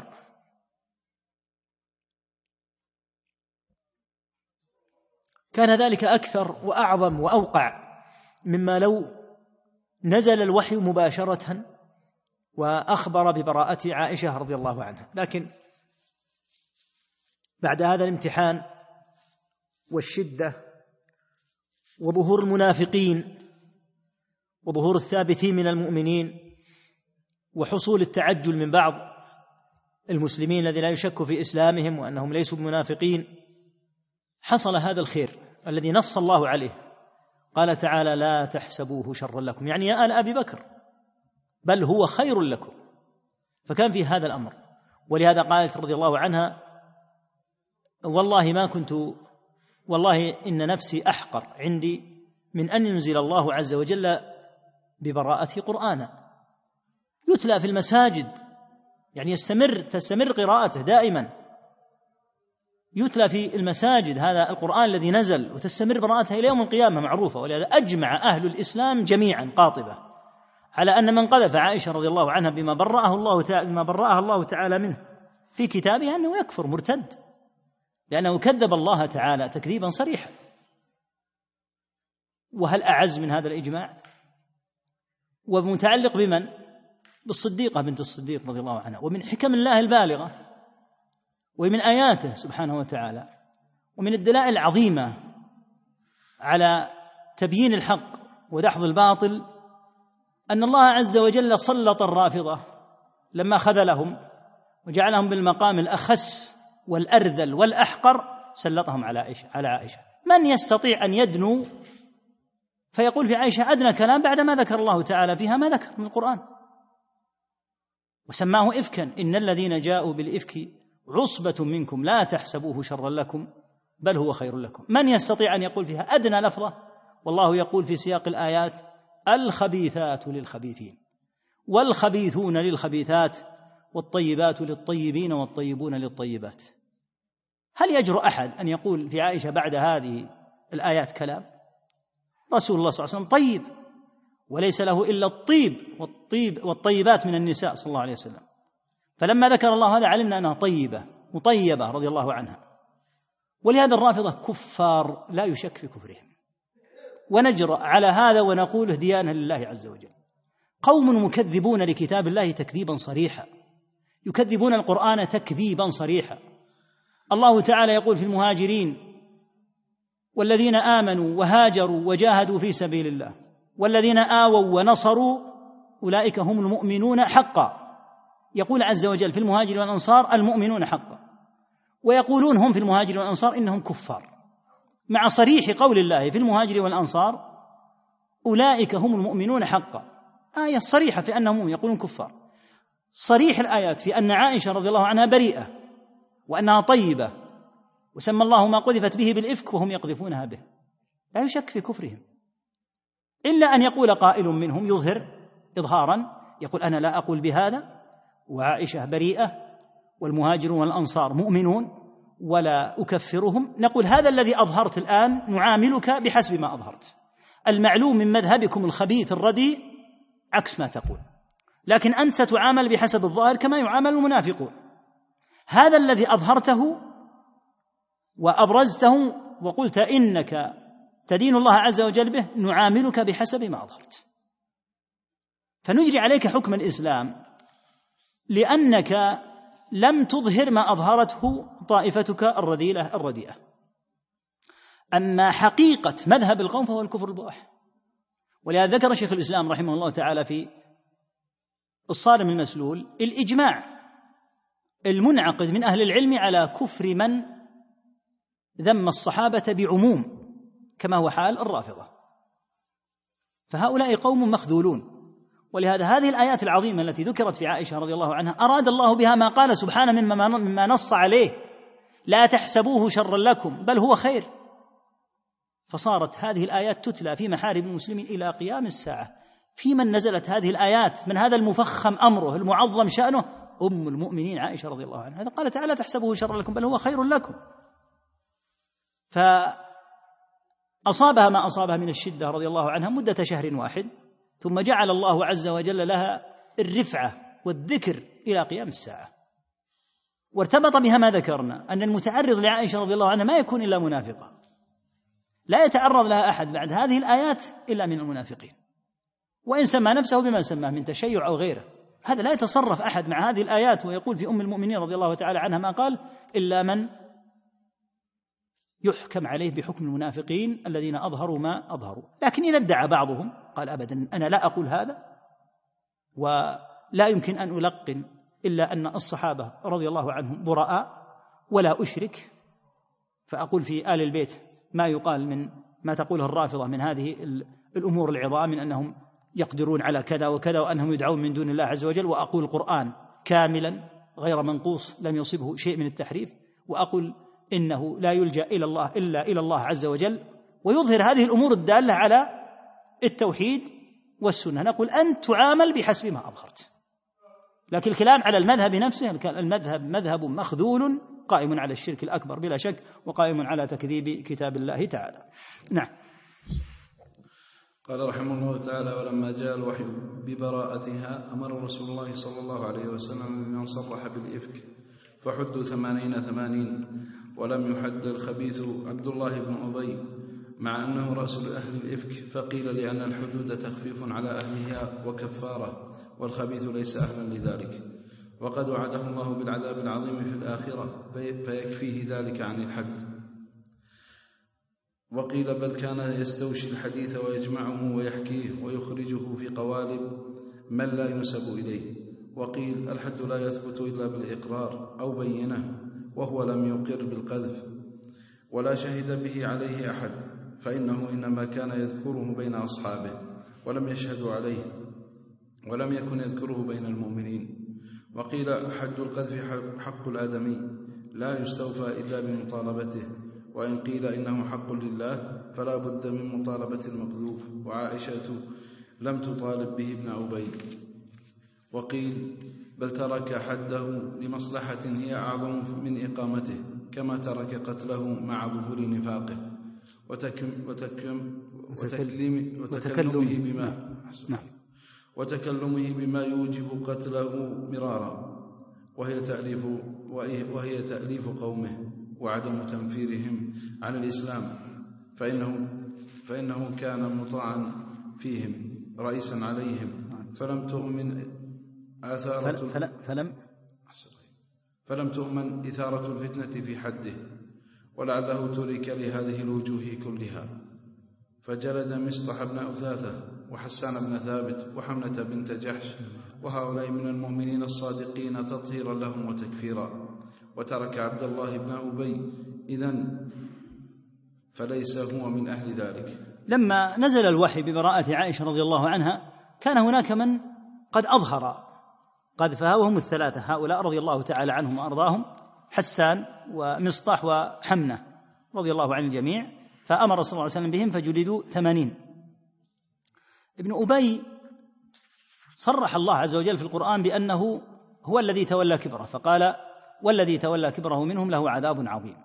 S2: كان ذلك أكثر وأعظم وأوقع مما لو نزل الوحي مباشرة وأخبر ببراءة عائشة رضي الله عنها. لكن بعد هذا الامتحان والشدة وظهور المنافقين وظهور الثابتين من المؤمنين وحصول التعجل من بعض المسلمين الذين لا يشك في إسلامهم وأنهم ليسوا بمنافقين، حصل هذا الخير الذي نص الله عليه. قال تعالى لا تحسبوه شرا لكم، يعني يا آل أبي بكر، بل هو خير لكم. فكان في هذا الأمر. ولهذا قالت رضي الله عنها والله ما كنت والله إن نفسي أحقر عندي من أن ينزل الله عز وجل ببراءته قرآنا يتلى في المساجد، يعني يستمر تستمر قراءته دائما، يتلى في المساجد هذا القرآن الذي نزل وتستمر براءته إلى يوم القيامة معروفة. ولهذا أجمع أهل الإسلام جميعا قاطبة على أن من قذف عائشة رضي الله عنها بما برأه الله تعالى بما برأها الله تعالى منه في كتابه أنه يكفر مرتد، لأنه كذب الله تعالى تكذيبا صريحا. وهل أعز من هذا الإجماع؟ ومتعلق بمن؟ بالصديقة بنت الصديق رضي الله عنها. ومن حكم الله البالغة ومن آياته سبحانه وتعالى ومن الدلائل العظيمة على تبيين الحق ودحض الباطل أن الله عز وجل سلط الرافضة لما خذلهم وجعلهم بالمقام الأخس والأرذل والأحقر، سلطهم على عائشة على عائشة. من يستطيع أن يدنو فيقول في عائشة أدنى كلام بعد ما ذكر الله تعالى فيها ما ذكر من القرآن؟ وسماه إفكا، إن الذين جاءوا بالإفك عصبة منكم لا تحسبوه شرا لكم بل هو خير لكم. من يستطيع أن يقول فيها أدنى لفظة؟ والله يقول في سياق الآيات الخبيثات للخبيثين والخبيثون للخبيثات والطيبات للطيبين والطيبون للطيبات. هل يجرؤ أحد أن يقول في عائشة بعد هذه الآيات كلام؟ رسول الله صلى الله عليه وسلم طيب وليس له إلا الطيب والطيب والطيبات من النساء صلى الله عليه وسلم. فلما ذكر الله هذا علمنا أنها طيبة مطيبة رضي الله عنها. ولهذا الرافضة كفار لا يشك في كفرهم، ونجرأ على هذا ونقول اهديانا لله عز وجل. قوم مكذبون لكتاب الله تكذيبا صريحا، يكذبون القرآن تكذيبا صريحا. الله تعالى يقول في المهاجرين والذين آمنوا وهاجروا وجاهدوا في سبيل الله والذين آووا ونصروا أولئك هم المؤمنون حقا. يقول عز وجل في المهاجر والأنصار المؤمنون حقا، ويقولون هم في المهاجر والأنصار إنهم كفار، مع صريح قول الله في المهاجر والأنصار أولئك هم المؤمنون حقا. آية صريحة في أنهم يقولون كفار، صريح الآيات في أن عائشة رضي الله عنها بريئة وأنها طيبة، وسمى الله ما قذفت به بالإفك وهم يقذفونها به. لا يشك في كفرهم، إلا أن يقول قائل منهم يظهر إظهارا يقول أنا لا أقول بهذا وعائشة بريئة والمهاجرون والأنصار مؤمنون ولا أكفرهم. نقول هذا الذي أظهرت الآن نعاملك بحسب ما أظهرت. المعلوم من مذهبكم الخبيث الرديء عكس ما تقول، لكن أنت ستعامل بحسب الظاهر كما يعامل المنافقون. هذا الذي أظهرته وأبرزته وقلت إنك تدين الله عز وجل به نعاملك بحسب ما أظهرت، فنجري عليك حكم الإسلام لأنك لم تظهر ما أظهرته طائفتك الرذيلة الرديئة. أما حقيقة مذهب القوم فهو الكفر البواح. ولهذا ذكر شيخ الإسلام رحمه الله تعالى في الصارم المسلول الإجماع المنعقد من أهل العلم على كفر من ذم الصحابة بعموم كما هو حال الرافضة، فهؤلاء قوم مخذولون. ولهذا هذه الآيات العظيمة التي ذكرت في عائشة رضي الله عنها أراد الله بها ما قال سبحانه مما نص عليه: لا تحسبوه شرا لكم بل هو خير. فصارت هذه الآيات تتلى في محارم المسلمين إلى قيام الساعة. في من نزلت هذه الآيات من هذا المفخم أمره المعظم شأنه أم المؤمنين عائشة رضي الله عنها. هذا قال تعالى: لا تحسبوه شرا لكم بل هو خير لكم. فأصابها ما أصابها من الشدة رضي الله عنها مدة شهر واحد، ثم جعل الله عز وجل لها الرفعة والذكر إلى قيام الساعة. وارتبط بها ما ذكرنا أن المتعرض لعائشة رضي الله عنها ما يكون إلا منافقا، لا يتعرض لها أحد بعد هذه الآيات إلا من المنافقين، وإن سمى نفسه بما سماه من تشيع أو غيره. هذا لا يتصرف أحد مع هذه الآيات ويقول في أم المؤمنين رضي الله تعالى عنها ما قال إلا من يحكم عليه بحكم المنافقين الذين أظهروا ما أظهروا. لكن إذا ادعى بعضهم قال: أبدا أنا لا أقول هذا، ولا يمكن أن ألقن إلا أن الصحابة رضي الله عنهم براء، ولا أشرك، فأقول في آل البيت ما يقال من ما تقوله الرافضة من هذه الأمور العظام من أنهم يقدرون على كذا وكذا وأنهم يدعون من دون الله عز وجل، وأقول القرآن كاملا غير منقوص لم يصبه شيء من التحريف، وأقول إنه لا يلجأ إلى الله إلا إلى الله عز وجل، ويظهر هذه الأمور الدالة على التوحيد والسنة. نقول أنت تعامل بحسب ما أظهرت، لكن الكلام على المذهب نفسه، المذهب مذهب مخذول قائم على الشرك الأكبر بلا شك، وقائم على تكذيب كتاب الله تعالى. نعم.
S4: قال رحمه الله تعالى: ولما جاء الوحي ببراءتها أمر رسول الله صلى الله عليه وسلم بمن صرح بالإفك فحدوا ثمانين ثمانين، ولم يحد الخبيث عبد الله بن أبي مع أنه رأس أهل الإفك، فقيل لأن الحدود تخفيف على أهلها وكفارة، والخبيث ليس أهلا لذلك، وقد وعده الله بالعذاب العظيم في الآخرة فيكفيه ذلك عن الحد. وقيل بل كان يستوشي الحديث ويجمعه ويحكيه ويخرجه في قوالب من لا ينسب إليه. وقيل الحد لا يثبت إلا بالإقرار أو بينه، وهو لم يقر بالقذف ولا شهد به عليه أحد، فإنه إنما كان يذكره بين أصحابه ولم يشهدوا عليه، ولم يكن يذكره بين المؤمنين. وقيل حد القذف حق الآدمي لا يستوفى إلا بمطالبته، وإن قيل إنه حق لله فلا بد من مطالبة المقذوف، وعائشة لم تطالب به ابن أبي. وقيل بل ترك حده لمصلحة هي أعظم من إقامته، كما ترك قتله مع ظهور نفاقه وتكم وتكم وتكلم وتكلمه بما وتكلمه بما يوجب قتله مرارا، وهي تأليف وهي تأليف قومه وعدم تنفيرهم عن الإسلام، فإنه فإنه كان مطاعا فيهم رئيسا عليهم، فلم تؤمن آثارة
S2: فلم فلم
S4: فلم تؤمن إثارة الفتنة في حده، ولعله ترك لهذه الوجوه كلها، فجلد مصطح بن أثاثة وحسان بن ثابت وحمنة بنت جحش، وهؤلاء من المؤمنين الصادقين تطهيرا لهم وتكفيرا، وترك عبد الله بن أبي إذن فليس هو من أهل ذلك.
S2: لما نزل الوحي ببراءة عائشة رضي الله عنها كان هناك من قد أظهر قذفها، وهم الثلاثة هؤلاء رضي الله تعالى عنهم وأرضاهم، حسان ومصطح وحمنة رضي الله عن الجميع، فأمر صلى الله عليه وسلم بهم فجلدوا ثمانين. ابن أبي صرح الله عز وجل في القرآن بأنه هو الذي تولى كبره، فقال والذي تولى كبره منهم له عذاب عظيم.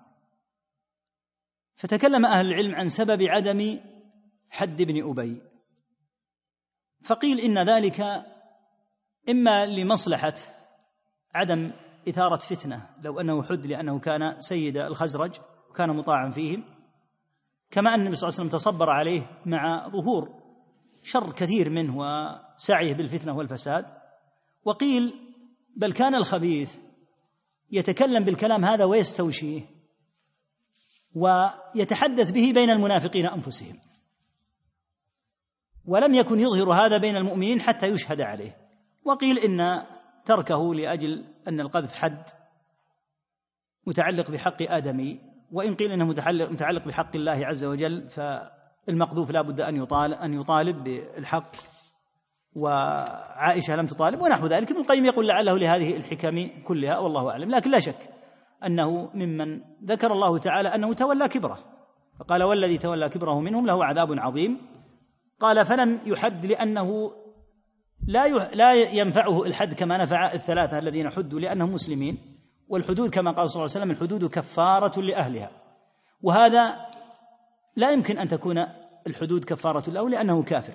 S2: فتكلم أهل العلم عن سبب عدم حد ابن أبي، فقيل إن ذلك إما لمصلحة عدم إثارة فتنة لو أنه حد لأنه كان سيد الخزرج وكان مطاعا فيهم، كما أن النبي صلى الله عليه وسلم تصبر عليه مع ظهور شر كثير منه وسعيه بالفتنة والفساد. وقيل بل كان الخبيث يتكلم بالكلام هذا ويستوشيه، ويتحدث به بين المنافقين أنفسهم، ولم يكن يظهر هذا بين المؤمنين حتى يشهد عليه. وقيل إن تركه لأجل أن القذف حد متعلق بحق آدمي، وإن قيل إنه متعلق بحق الله عز وجل، فالمقذوف لا بد أن يطالب, أن يطالب بالحق، وعائشة لم تطالب ونحو ذلك. ابن القيم يقول لعله لهذه الحكم كلها والله أعلم، لكن لا شك أنه ممن ذكر الله تعالى أنه تولى كبره، فقال والذي تولى كبره منهم له عذاب عظيم. قال فلم يحد لأنه لا لا ينفعه الحد كما نفع الثلاثة الذين حدوا لأنهم مسلمين، والحدود كما قال صلى الله عليه وسلم الحدود كفارة لأهلها، وهذا لا يمكن أن تكون الحدود كفارة له لأنه كافر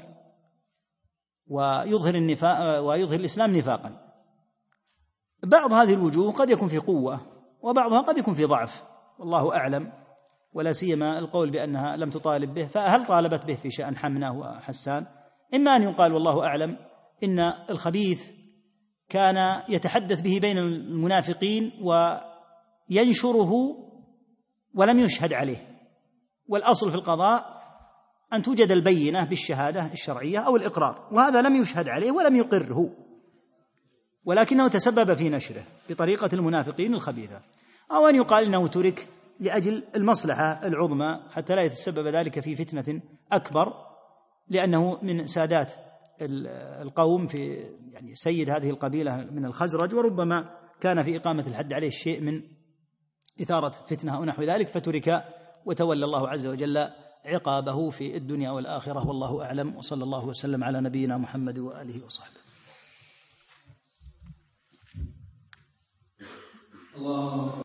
S2: ويظهر النفاق ويظهر الإسلام نفاقا. بعض هذه الوجوه قد يكون في قوة وبعضها قد يكون في ضعف والله أعلم، ولا سيما القول بأنها لم تطالب به، فهل طالبت به في شأن حمنة وحسان؟ إما أن يقال والله أعلم إن الخبيث كان يتحدث به بين المنافقين وينشره ولم يشهد عليه، والأصل في القضاء أن توجد البينة بالشهادة الشرعية أو الإقرار، وهذا لم يشهد عليه ولم يقره، ولكنه تسبب في نشره بطريقة المنافقين الخبيثة. أو أن يقال إنه ترك لأجل المصلحة العظمى حتى لا يتسبب ذلك في فتنة أكبر، لأنه من سادات القوم، في يعني سيد هذه القبيلة من الخزرج، وربما كان في إقامة الحد عليه شيء من إثارة فتنة أو نحو ذلك، فترك وتولى الله عز وجل عقابه في الدنيا والآخرة، والله أعلم. وصلى الله وسلم على نبينا محمد وآله وصحبه.
S4: الله